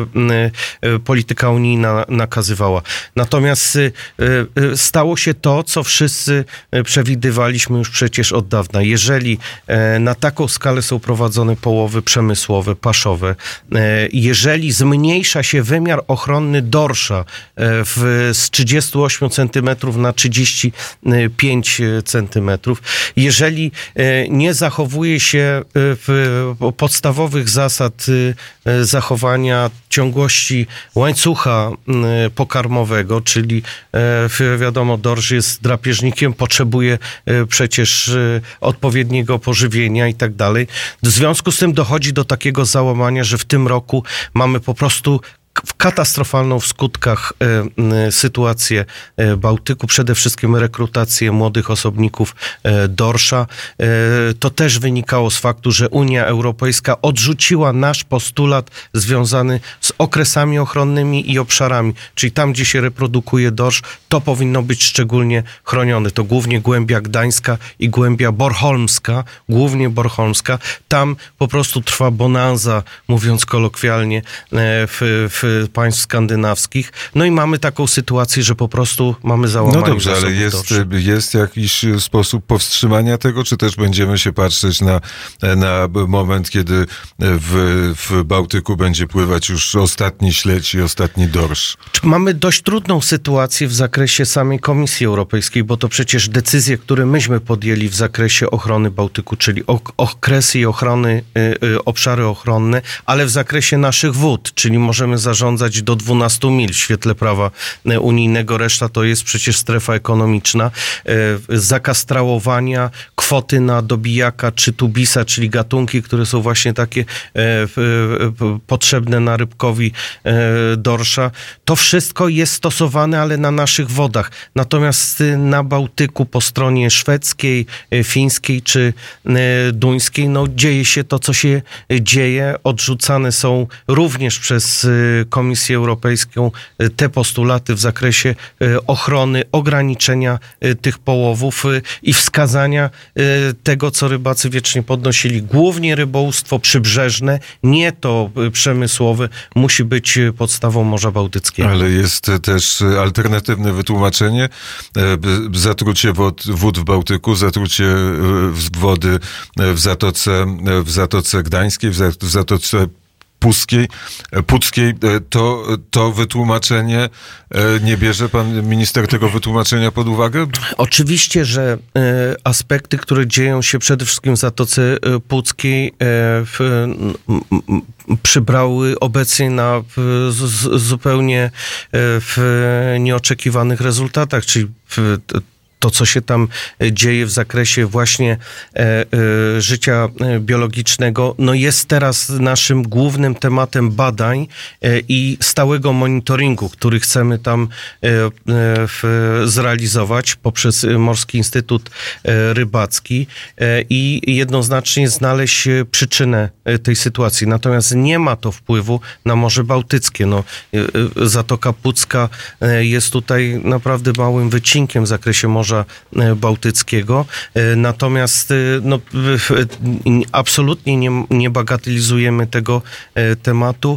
polityka unijna nakazywała. Natomiast stało się to, co wszyscy przewidywaliśmy już przecież od dawna. Jeżeli na taką skalę są prowadzone połowy przemysłowe, paszowe, jeżeli zmniejsza się wymiar ochronny dorsza w, z trzydziestu ośmiu centymetrów na trzydzieści pięć centymetrów, jeżeli nie zachowuje się podstawowych zasad zachowania ciągłości łańcucha pokarmowego, czyli wiadomo, dorsz jest drapieżnikiem, potrzebuje przecież odpowiedniego pożywienia i tak dalej. W związku z tym dochodzi do takiego załamania, że w tym roku mamy po prostu w katastrofalną w skutkach e, sytuację e, Bałtyku, przede wszystkim rekrutację młodych osobników e, dorsza. E, to też wynikało z faktu, że Unia Europejska odrzuciła nasz postulat związany z okresami ochronnymi i obszarami, czyli tam, gdzie się reprodukuje dorsz, to powinno być szczególnie chronione. To głównie głębia gdańska i głębia bornholmska, głównie bornholmska. Tam po prostu trwa bonanza, mówiąc kolokwialnie, e, w, w państw skandynawskich. No i mamy taką sytuację, że po prostu mamy załamanie. No dobrze, ale jest, jest jakiś sposób powstrzymania tego, czy też będziemy się patrzeć na, na moment, kiedy w, w Bałtyku będzie pływać już ostatni śledź i ostatni dorsz? Mamy dość trudną sytuację w zakresie samej Komisji Europejskiej, bo to przecież decyzje, które myśmy podjęli w zakresie ochrony Bałtyku, czyli ok- okresy i ochrony, y, y, obszary ochronne, ale w zakresie naszych wód, czyli możemy zarządzać do dwunastu mil w świetle prawa unijnego. Reszta to jest przecież strefa ekonomiczna. Zakaz trałowania, kwoty na dobijaka czy tubisa, czyli gatunki, które są właśnie takie potrzebne na rybkowi dorsza. To wszystko jest stosowane, ale na naszych wodach. Natomiast na Bałtyku po stronie szwedzkiej, fińskiej czy duńskiej, no dzieje się to, co się dzieje. Odrzucane są również przez Komisję Europejską te postulaty w zakresie ochrony, ograniczenia tych połowów i wskazania tego, co rybacy wiecznie podnosili. Głównie rybołówstwo przybrzeżne, nie to przemysłowe, musi być podstawą Morza Bałtyckiego. Ale jest też alternatywne wytłumaczenie. Zatrucie wód, wód w Bałtyku, zatrucie wody w Zatoce, w Zatoce Gdańskiej, w Zatoce Puckiej, Puckiej, to, to wytłumaczenie, nie bierze pan minister tego wytłumaczenia pod uwagę? Oczywiście, że aspekty, które dzieją się przede wszystkim w Zatoce Puckiej, w, przybrały obecnie na w, z, zupełnie w nieoczekiwanych rezultatach, czyli w, to, co się tam dzieje w zakresie właśnie e, e, życia biologicznego, no jest teraz naszym głównym tematem badań e, i stałego monitoringu, który chcemy tam e, e, w, zrealizować poprzez Morski Instytut e, Rybacki e, i jednoznacznie znaleźć przyczynę tej sytuacji. Natomiast nie ma to wpływu na Morze Bałtyckie. No, e, Zatoka Pucka e, jest tutaj naprawdę małym wycinkiem w zakresie Morza Bałtyckiego. Natomiast no, absolutnie nie, nie bagatelizujemy tego tematu.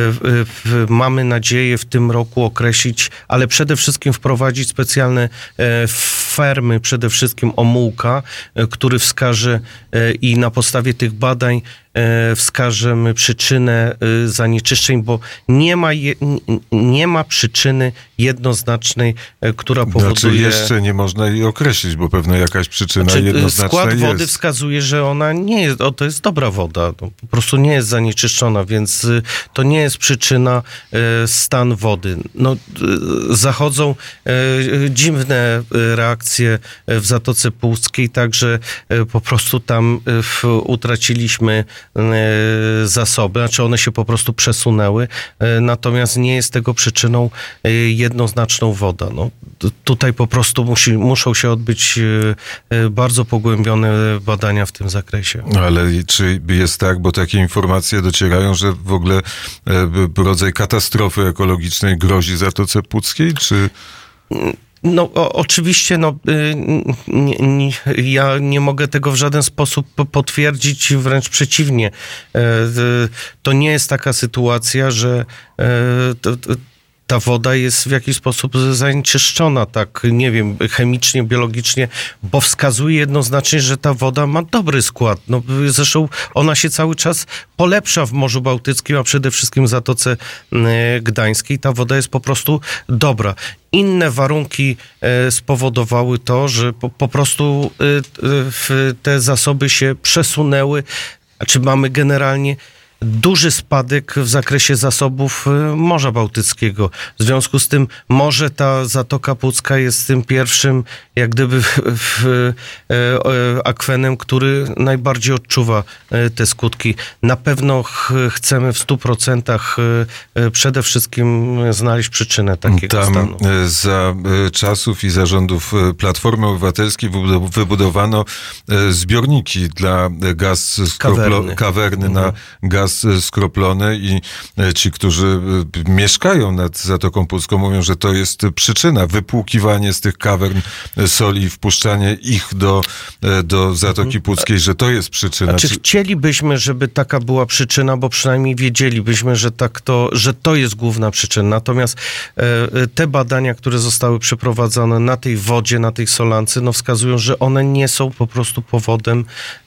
Mamy nadzieję w tym roku określić, ale przede wszystkim wprowadzić specjalne fermy, przede wszystkim Omułka, który wskaże i na podstawie tych badań wskażemy przyczynę zanieczyszczeń, bo nie ma, je, nie ma przyczyny jednoznacznej, która powoduje... Znaczy jeszcze nie można jej określić, bo pewno jakaś przyczyna znaczy, jednoznaczna skład jest. Skład wody wskazuje, że ona nie jest, o, to jest dobra woda, no, po prostu nie jest zanieczyszczona, więc to nie jest przyczyna e, stan wody. No, e, zachodzą e, dziwne reakcje w Zatoce Puckiej, także e, po prostu tam e, w, utraciliśmy e, zasoby, znaczy one się po prostu przesunęły, e, natomiast nie jest tego przyczyną e, jednoznaczną woda. No, tutaj po prostu musi, muszą się odbyć e, bardzo pogłębione badania w tym zakresie. Ale czy jest tak, bo takie informacje docierają, że w ogóle e, rodzaj katastrofy ekologicznej grozi Zatoce Puckiej, czy... No o, oczywiście, no, y, nie, nie, ja nie mogę tego w żaden sposób potwierdzić, wręcz przeciwnie. Y, y, to nie jest taka sytuacja, że y, to, to, ta woda jest w jakiś sposób zanieczyszczona, tak, nie wiem, chemicznie, biologicznie, bo wskazuje jednoznacznie, że ta woda ma dobry skład. No, zresztą ona się cały czas polepsza w Morzu Bałtyckim, a przede wszystkim w Zatoce Gdańskiej. Ta woda jest po prostu dobra. Inne warunki spowodowały to, że po, po prostu te zasoby się przesunęły, a czy mamy generalnie duży spadek w zakresie zasobów Morza Bałtyckiego. W związku z tym może ta Zatoka Pucka jest tym pierwszym, jak gdyby w, w, e, akwenem, który najbardziej odczuwa te skutki. Na pewno ch, chcemy w stu procentach e, przede wszystkim znaleźć przyczynę takiego Tam stanu. Za czasów i zarządów Platformy Obywatelskiej wybudowano zbiorniki dla gaz skroplo, kawerny mhm. na gaz skroplone i ci, którzy mieszkają nad Zatoką Pucką, mówią, że to jest przyczyna, wypłukiwanie z tych kawern soli, wpuszczanie ich do, do Zatoki Puckiej, że to jest przyczyna. Czy chcielibyśmy, żeby taka była przyczyna, bo przynajmniej wiedzielibyśmy, że, tak to, że to jest główna przyczyna. Natomiast e, te badania, które zostały przeprowadzone na tej wodzie, na tej solance, no wskazują, że one nie są po prostu powodem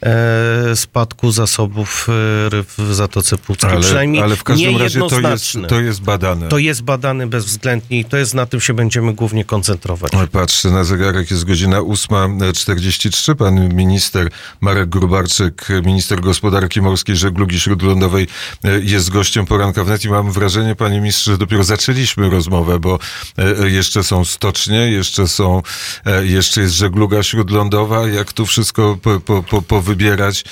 e, spadku zasobów ryb w Zatoce Puckiej. Ale, przynajmniej ale w każdym razie to jest, to to jest badane. To jest badane bezwzględnie i to jest, na tym się będziemy głównie koncentrować. Patrzę na zegarek, jest godzina ósma czterdzieści trzy. Pan minister Marek Gróbarczyk, minister gospodarki morskiej, żeglugi śródlądowej, jest gościem Poranka Wnet i mam wrażenie, panie ministrze, że dopiero zaczęliśmy rozmowę, bo jeszcze są stocznie, jeszcze są, jeszcze jest żegluga śródlądowa. Jak tu wszystko po, po, po, powybierać,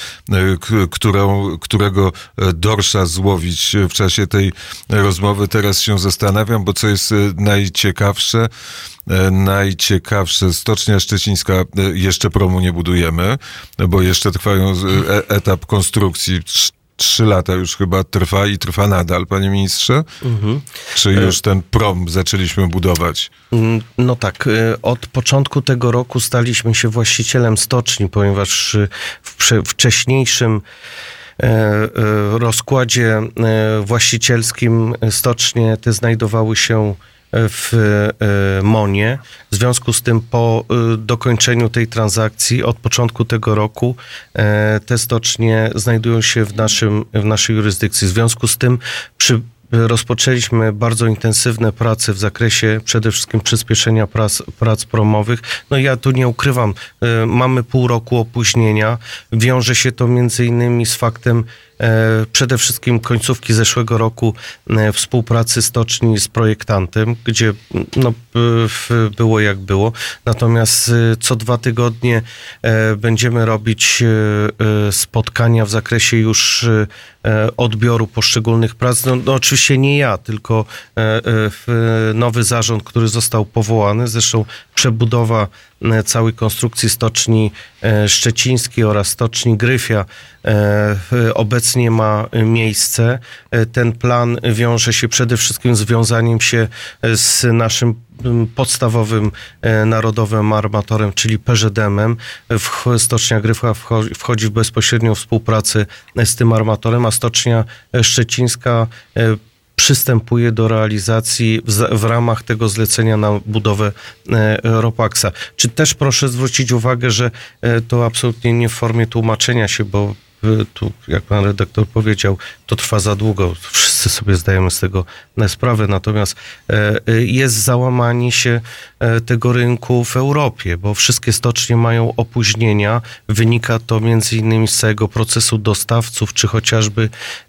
którą, którego dorsza złowić w czasie tej rozmowy. Teraz się zastanawiam, bo co jest najciekawsze, najciekawsze, Stocznia Szczecińska, jeszcze promu nie budujemy, bo jeszcze trwają etap konstrukcji. Trzy lata już chyba trwa i trwa nadal, panie ministrze? Mhm. Czy już ten prom zaczęliśmy budować? No tak, od początku tego roku staliśmy się właścicielem stoczni, ponieważ w wcześniejszym rozkładzie właścicielskim stocznie te znajdowały się w Monie. W związku z tym po dokończeniu tej transakcji od początku tego roku te stocznie znajdują się w, naszym, w naszej jurysdykcji. W związku z tym przy rozpoczęliśmy bardzo intensywne prace w zakresie przede wszystkim przyspieszenia prac, prac promowych. No ja tu nie ukrywam, mamy pół roku opóźnienia. Wiąże się to między innymi z faktem przede wszystkim końcówki zeszłego roku współpracy stoczni z projektantem, gdzie no, było jak było. Natomiast co dwa tygodnie będziemy robić spotkania w zakresie już odbioru poszczególnych prac. No, no oczywiście nie ja, tylko nowy zarząd, który został powołany. Zresztą przebudowa całej konstrukcji stoczni szczecińskiej oraz stoczni Gryfia obecnie ma miejsce. Ten plan wiąże się przede wszystkim z wiązaniem się z naszym podstawowym narodowym armatorem, czyli P Z M-em. Stocznia Gryfia wchodzi w bezpośrednią współpracę z tym armatorem, a stocznia szczecińska przystępuje do realizacji w, w ramach tego zlecenia na budowę e, Ropaksa. Czy też proszę zwrócić uwagę, że e, to absolutnie nie w formie tłumaczenia się, bo tu, jak pan redaktor powiedział, to trwa za długo. Wszyscy sobie zdajemy z tego sprawę, natomiast jest załamanie się tego rynku w Europie, bo wszystkie stocznie mają opóźnienia. Wynika to między innymi z całego procesu dostawców, czy chociażby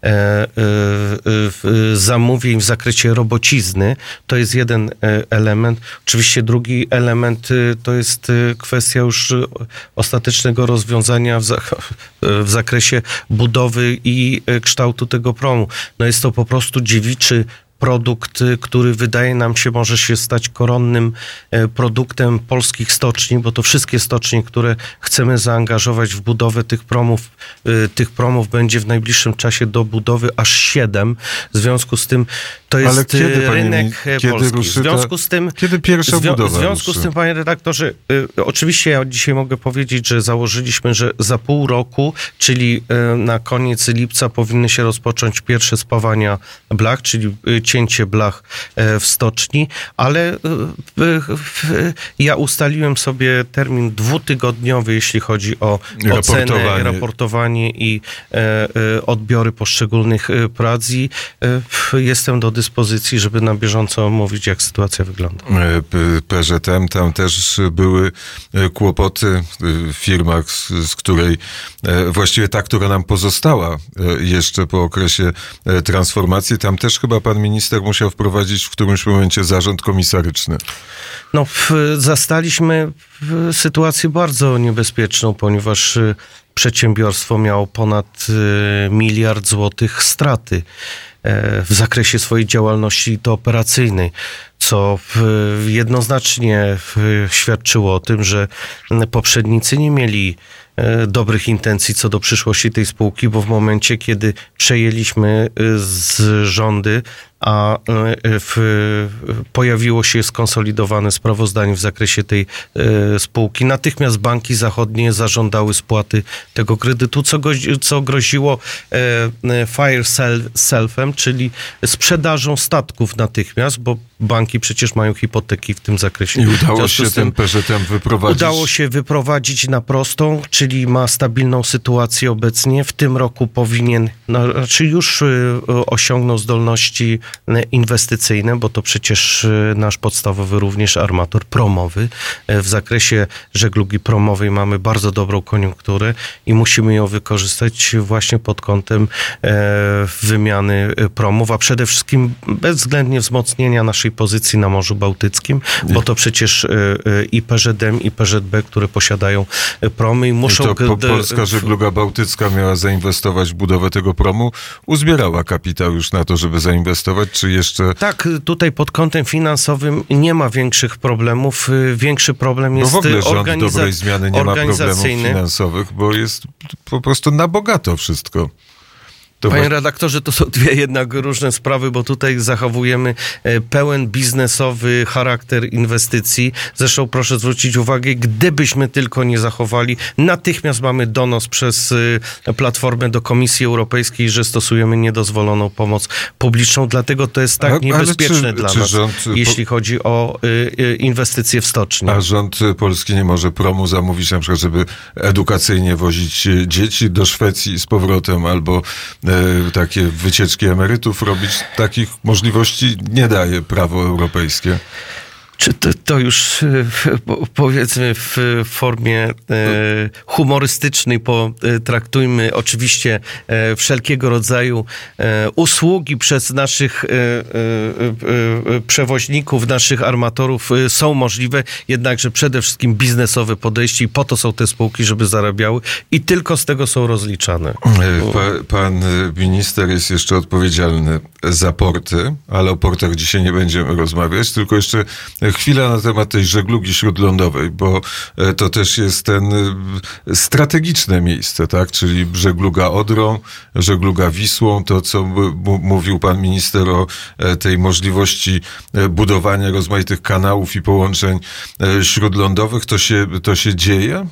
zamówień w zakresie robocizny. To jest jeden element. Oczywiście drugi element to jest kwestia już ostatecznego rozwiązania w, za, w zakresie budowy i kształtu tego promu. No jest to po prostu dziewiczy produkt, który wydaje nam się może się stać koronnym produktem polskich stoczni, bo to wszystkie stocznie, które chcemy zaangażować w budowę tych promów, tych promów będzie w najbliższym czasie do budowy aż siedem. W związku z tym to jest Ale kiedy, rynek panie, kiedy polski. ruszy w związku z tym, kiedy pierwsza zwią- budowa W związku ruszy? z tym, panie redaktorze, y, oczywiście ja dzisiaj mogę powiedzieć, że założyliśmy, że za pół roku, czyli y, na koniec lipca powinny się rozpocząć pierwsze spawania blach, czyli y, cięcie blach y, w stoczni, ale y, y, ja ustaliłem sobie termin dwutygodniowy, jeśli chodzi o ocenę, Raportowanie. raportowanie i y, y, odbiory poszczególnych y, prac i y, jestem do dyspozycji, żeby na bieżąco mówić, jak sytuacja wygląda. P Z M, tam też były kłopoty w firmach, z, z której właściwie ta, która nam pozostała jeszcze po okresie transformacji, tam też chyba pan minister musiał wprowadzić w którymś momencie zarząd komisaryczny. No, zastaliśmy sytuację bardzo niebezpieczną, ponieważ przedsiębiorstwo miało ponad miliard złotych straty w zakresie swojej działalności to operacyjnej, co jednoznacznie świadczyło o tym, że poprzednicy nie mieli dobrych intencji co do przyszłości tej spółki, bo w momencie, kiedy przejęliśmy z rządy, a w, pojawiło się skonsolidowane sprawozdanie w zakresie tej e, spółki, natychmiast banki zachodnie zażądały spłaty tego kredytu, co, go, co groziło e, fire selfem, czyli sprzedażą statków natychmiast, bo banki przecież mają hipoteki w tym zakresie. I udało się ten P Z M wyprowadzić? Udało się wyprowadzić na prostą, czyli ma stabilną sytuację obecnie. W tym roku powinien, no, znaczy już y, osiągnął zdolności inwestycyjne, bo to przecież nasz podstawowy również armator promowy. W zakresie żeglugi promowej mamy bardzo dobrą koniunkturę i musimy ją wykorzystać właśnie pod kątem e, wymiany promów, a przede wszystkim bezwzględnie wzmocnienia naszej pozycji na Morzu Bałtyckim, bo to przecież e, i P Z M, i P Z B, które posiadają promy i muszą... I to po, polska żegluga bałtycka miała zainwestować w budowę tego promu, uzbierała kapitał już na to, żeby zainwestować, czy jeszcze... Tak, tutaj pod kątem finansowym nie ma większych problemów. Większy problem jest bo w ogóle rząd organiza- dobrej zmiany nie ma problemów finansowych, bo jest po prostu na bogato wszystko. To Panie bo... redaktorze, to są dwie jednak różne sprawy, bo tutaj zachowujemy pełen biznesowy charakter inwestycji. Zresztą proszę zwrócić uwagę, gdybyśmy tylko nie zachowali, natychmiast mamy donos przez Platformę do Komisji Europejskiej, że stosujemy niedozwoloną pomoc publiczną, dlatego to jest tak A, niebezpieczne czy, dla czy nas, rząd... jeśli chodzi o y, inwestycje w stoczni. A rząd polski nie może promu zamówić na przykład, żeby edukacyjnie wozić dzieci do Szwecji z powrotem, albo takie wycieczki emerytów robić, takich możliwości nie daje prawo europejskie. Czy to, to już powiedzmy w formie humorystycznej potraktujmy oczywiście wszelkiego rodzaju usługi przez naszych przewoźników, naszych armatorów są możliwe, jednakże przede wszystkim biznesowe podejście i po to są te spółki, żeby zarabiały i tylko z tego są rozliczane. Pa, pan minister jest jeszcze odpowiedzialny za porty, ale o portach dzisiaj nie będziemy rozmawiać, tylko jeszcze chwila na temat tej żeglugi śródlądowej, bo to też jest ten strategiczne miejsce, tak? Czyli żegluga Odrą, żegluga Wisłą, to co m- mówił pan minister o tej możliwości budowania rozmaitych kanałów i połączeń śródlądowych, to się, to się dzieje?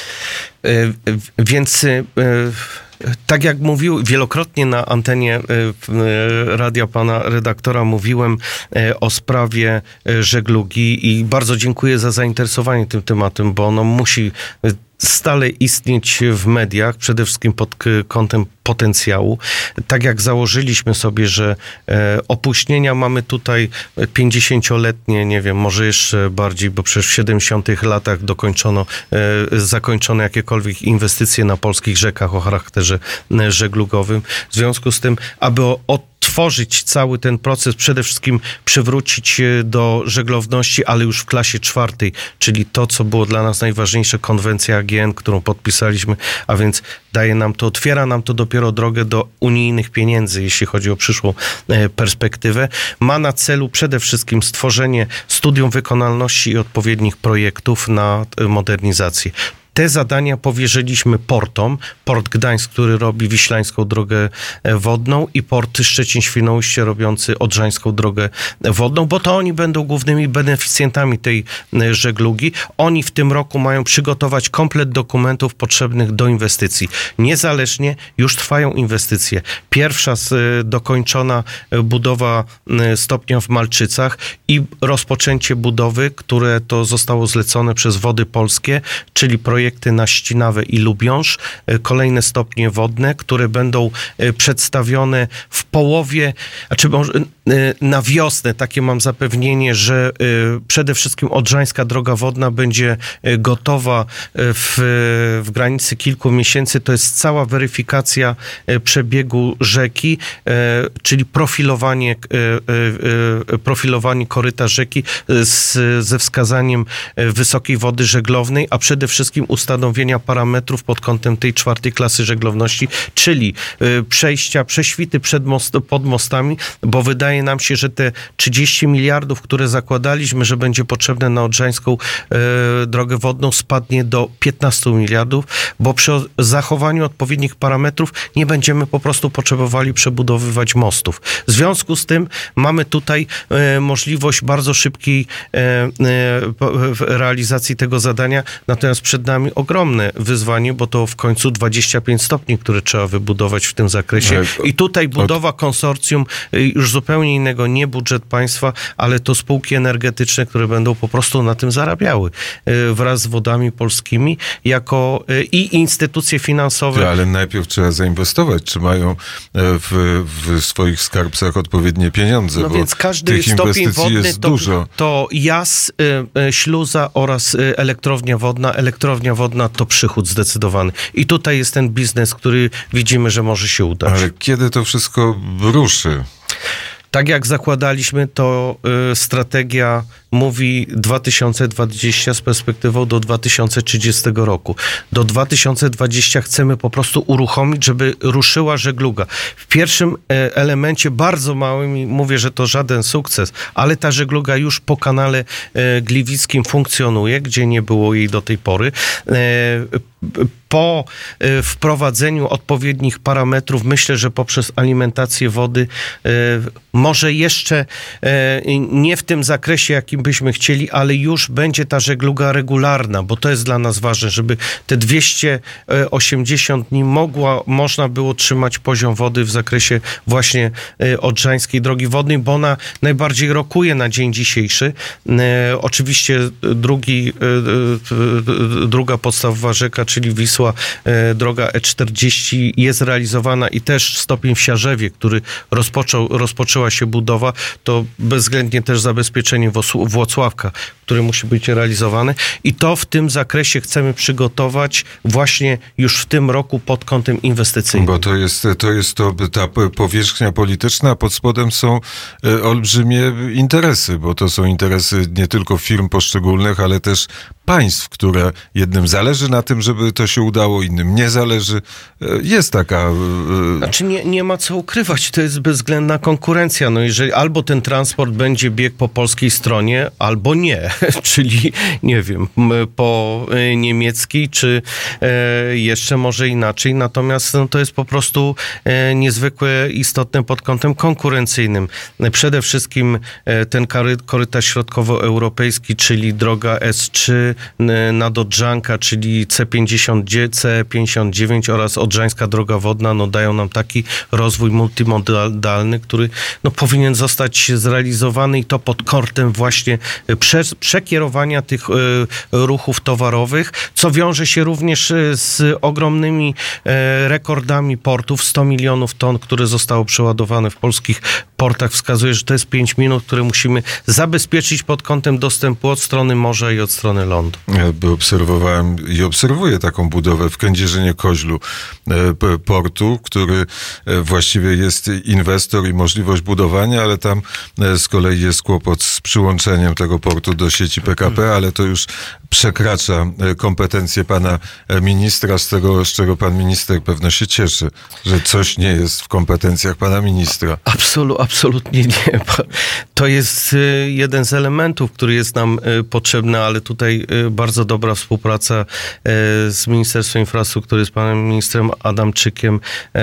Więc tak jak mówił wielokrotnie na antenie radia pana redaktora, mówiłem o sprawie żeglugi i bardzo dziękuję za zainteresowanie tym tematem, bo ono musi stale istnieć w mediach, przede wszystkim pod kątem potencjału. Tak jak założyliśmy sobie, że e, opóźnienia mamy tutaj pięćdziesięcioletnie, nie wiem, może jeszcze bardziej, bo przecież w siedemdziesiątych latach dokończono, e, zakończono jakiekolwiek inwestycje na polskich rzekach o charakterze e, żeglugowym. W związku z tym, aby od tworzyć cały ten proces, przede wszystkim przywrócić do żeglowności, ale już w klasie czwartej, czyli to, co było dla nas najważniejsze, konwencja A G N, którą podpisaliśmy, a więc daje nam to, otwiera nam to dopiero drogę do unijnych pieniędzy, jeśli chodzi o przyszłą perspektywę. Ma na celu przede wszystkim stworzenie studium wykonalności i odpowiednich projektów na modernizację. Te zadania powierzyliśmy portom. Port Gdańsk, który robi Wiślańską Drogę Wodną i Port Szczecin-Świnoujście robiący Odrzańską Drogę Wodną, bo to oni będą głównymi beneficjentami tej żeglugi. Oni w tym roku mają przygotować komplet dokumentów potrzebnych do inwestycji. Niezależnie już trwają inwestycje. Pierwsza z, dokończona budowa stopnia w Malczycach i rozpoczęcie budowy, które to zostało zlecone przez Wody Polskie, czyli projekt projekty na Ścinawę i Lubiąż, kolejne stopnie wodne, które będą przedstawione w połowie, znaczy na wiosnę, takie mam zapewnienie, że przede wszystkim Odrzańska Droga Wodna będzie gotowa w, w granicy kilku miesięcy. To jest cała weryfikacja przebiegu rzeki, czyli profilowanie, profilowanie koryta rzeki z, ze wskazaniem wysokiej wody żeglownej, a przede wszystkim ustanowienia parametrów pod kątem tej czwartej klasy żeglowności, czyli przejścia, prześwity przed most, pod mostami, bo wydaje nam się, że te trzydzieści miliardów, które zakładaliśmy, że będzie potrzebne na Odrzańską e, drogę wodną, spadnie do piętnastu miliardów, bo przy zachowaniu odpowiednich parametrów nie będziemy po prostu potrzebowali przebudowywać mostów. W związku z tym mamy tutaj e, możliwość bardzo szybkiej e, e, realizacji tego zadania, natomiast przed nami ogromne wyzwanie, bo to w końcu dwadzieścia pięć stopni, które trzeba wybudować w tym zakresie. I tutaj budowa konsorcjum już zupełnie innego, nie budżet państwa, ale to spółki energetyczne, które będą po prostu na tym zarabiały wraz z Wodami Polskimi jako i instytucje finansowe. Ja, ale najpierw trzeba zainwestować, czy mają w, w swoich skarbcach odpowiednie pieniądze, no bo więc każdy tych stopień wodny jest to, dużo. To Jas, śluza oraz elektrownia wodna. Elektrownia wodna to przychód zdecydowany. I tutaj jest ten biznes, który widzimy, że może się udać. Ale kiedy to wszystko ruszy? Tak jak zakładaliśmy, to y, strategia mówi dwa tysiące dwudziesty z perspektywą do dwa tysiące trzydziestego roku. Do dwa tysiące dwudziestego chcemy po prostu uruchomić, żeby ruszyła żegluga. W pierwszym e, elemencie, bardzo małym, mówię, że to żaden sukces, ale ta żegluga już po kanale e, gliwickim funkcjonuje, gdzie nie było jej do tej pory. E, po e, wprowadzeniu odpowiednich parametrów, myślę, że poprzez alimentację wody, e, może jeszcze e, nie w tym zakresie, jakim byśmy chcieli, ale już będzie ta żegluga regularna, bo to jest dla nas ważne, żeby te dwieście osiemdziesiąt dni mogła, można było trzymać poziom wody w zakresie właśnie Odrzańskiej Drogi Wodnej, bo ona najbardziej rokuje na dzień dzisiejszy. E, oczywiście drugi, e, druga podstawowa rzeka, czyli Wisła, e, droga E czterdzieści jest realizowana i też stopień w Siarzewie, który rozpoczął, rozpoczęła się budowa, to bezwzględnie też zabezpieczenie Włocławka, który musi być realizowany i to w tym zakresie chcemy przygotować właśnie już w tym roku pod kątem inwestycyjnym. Bo to jest, to jest to, ta powierzchnia polityczna, a pod spodem są olbrzymie interesy, bo to są interesy nie tylko firm poszczególnych, ale też państw, które jednym zależy na tym, żeby to się udało, innym nie zależy. Jest taka... Znaczy nie, nie ma co ukrywać, to jest bezwzględna konkurencja. No jeżeli albo ten transport będzie biegł po polskiej stronie, albo nie. Czyli, nie wiem, po niemieckiej, czy jeszcze może inaczej. Natomiast no, to jest po prostu niezwykle istotne pod kątem konkurencyjnym. Przede wszystkim ten korytarz środkowoeuropejski, czyli droga S trzy nad Odrzanka, czyli C pięćdziesiąt, C pięćdziesiąt dziewięć oraz Odrzańska Droga Wodna, no dają nam taki rozwój multimodalny, który no, powinien zostać zrealizowany i to pod kątem właśnie przez przekierowania tych ruchów towarowych, co wiąże się również z ogromnymi rekordami portów. sto milionów ton, które zostało przeładowane w polskich portach, wskazuje, że to jest pięć minut, które musimy zabezpieczyć pod kątem dostępu od strony morza i od strony lądu. Ja obserwowałem i obserwuję taką budowę w Kędzierzynie-Koźlu portu, który właściwie jest inwestor i możliwość budowania, ale tam z kolei jest kłopot z przyłączeniem tego portu do sieci P K P, ale to już przekracza kompetencje pana ministra, z tego, z czego pan minister pewno się cieszy, że coś nie jest w kompetencjach pana ministra. Absolu, absolutnie nie. To jest jeden z elementów, który jest nam potrzebny, ale tutaj bardzo dobra współpraca z Ministerstwem Infrastruktury, z panem ministrem Adamczykiem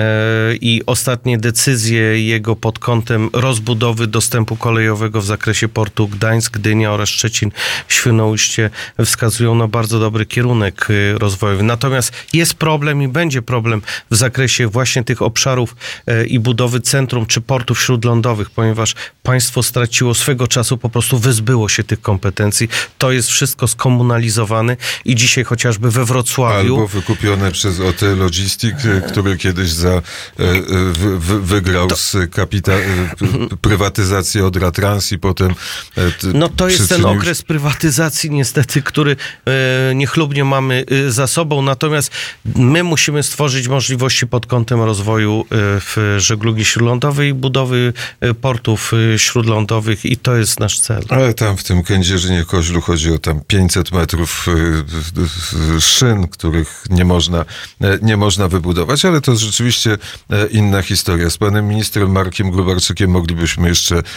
i ostatnie decyzje jego pod kątem rozbudowy dostępu kolejowego w zakresie portu Gdańsk, Gdynia oraz Szczecin, Świnoujście wskazują na bardzo dobry kierunek rozwojowy. Natomiast jest problem i będzie problem w zakresie właśnie tych obszarów i budowy centrum czy portów śródlądowych, ponieważ państwo straciło swego czasu, po prostu wyzbyło się tych kompetencji. To jest wszystko skomunalizowane i dzisiaj chociażby we Wrocławiu... Albo wykupione przez O T Logistic, który kiedyś za, w, w, wygrał to... z kapita, prywatyzację od Ratrans i potem... No to jest ten okres prywatyzacji niestety, który e, niechlubnie mamy e, za sobą, natomiast my musimy stworzyć możliwości pod kątem rozwoju e, w żeglugi śródlądowej i budowy e, portów e, śródlądowych i to jest nasz cel. Ale tam w tym Kędzierzynie-Koźlu chodzi o tam pięćset metrów e, szyn, których nie można, e, nie można wybudować, ale to jest rzeczywiście e, inna historia. Z panem ministrem Markiem Gróbarczykiem moglibyśmy jeszcze e,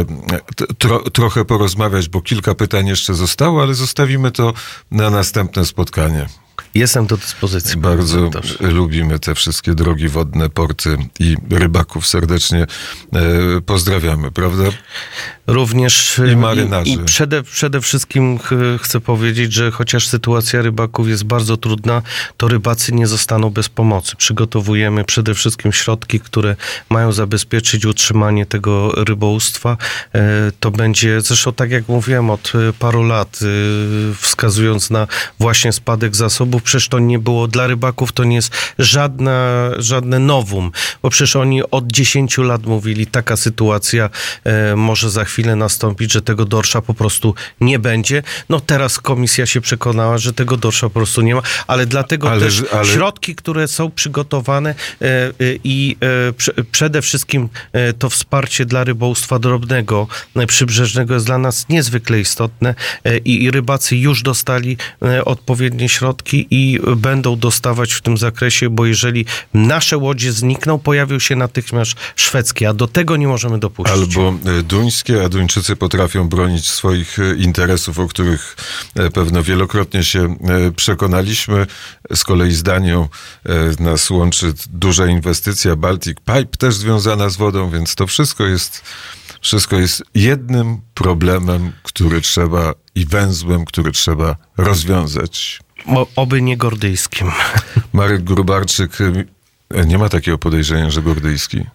tro, trochę porozmawiać, bo kilka pytań jeszcze zostało, ale zostawimy to na następne spotkanie. Jestem do dyspozycji. Bardzo lubimy te wszystkie drogi wodne, porty i rybaków. Serdecznie e, pozdrawiamy, prawda? Również i marynarzy. I, i przede, przede wszystkim ch, chcę powiedzieć, że chociaż sytuacja rybaków jest bardzo trudna, to rybacy nie zostaną bez pomocy. Przygotowujemy przede wszystkim środki, które mają zabezpieczyć utrzymanie tego rybołówstwa. E, to będzie, zresztą tak jak mówiłem, od paru lat, e, wskazując na właśnie spadek zasobów, przecież to nie było dla rybaków, to nie jest żadna, żadne nowum, bo przecież oni od dziesięciu lat mówili, taka sytuacja e, może za chwilę nastąpić, że tego dorsza po prostu nie będzie. No teraz komisja się przekonała, że tego dorsza po prostu nie ma, ale dlatego ale, też ale... środki, które są przygotowane e, e, i e, prze, przede wszystkim e, to wsparcie dla rybołówstwa drobnego, e, przybrzeżnego jest dla nas niezwykle istotne e, i, i rybacy już dostali e, odpowiednie środki i będą dostawać w tym zakresie, bo jeżeli nasze łodzie znikną, pojawią się natychmiast szwedzkie, a do tego nie możemy dopuścić. Albo duńskie, a Duńczycy potrafią bronić swoich interesów, o których pewno wielokrotnie się przekonaliśmy. Z kolei z Danią nas łączy duża inwestycja, Baltic Pipe też związana z wodą, więc to wszystko jest, wszystko jest jednym problemem, który trzeba i węzłem, który trzeba rozwiązać. O, oby nie gordyjskim. Marek Gróbarczyk, nie ma takiego podejrzenia, że gordyjski?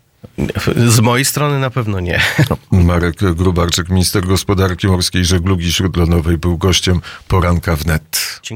Z mojej strony na pewno nie. Marek Gróbarczyk, minister gospodarki morskiej i żeglugi śródlądowej, był gościem Poranka Wnet.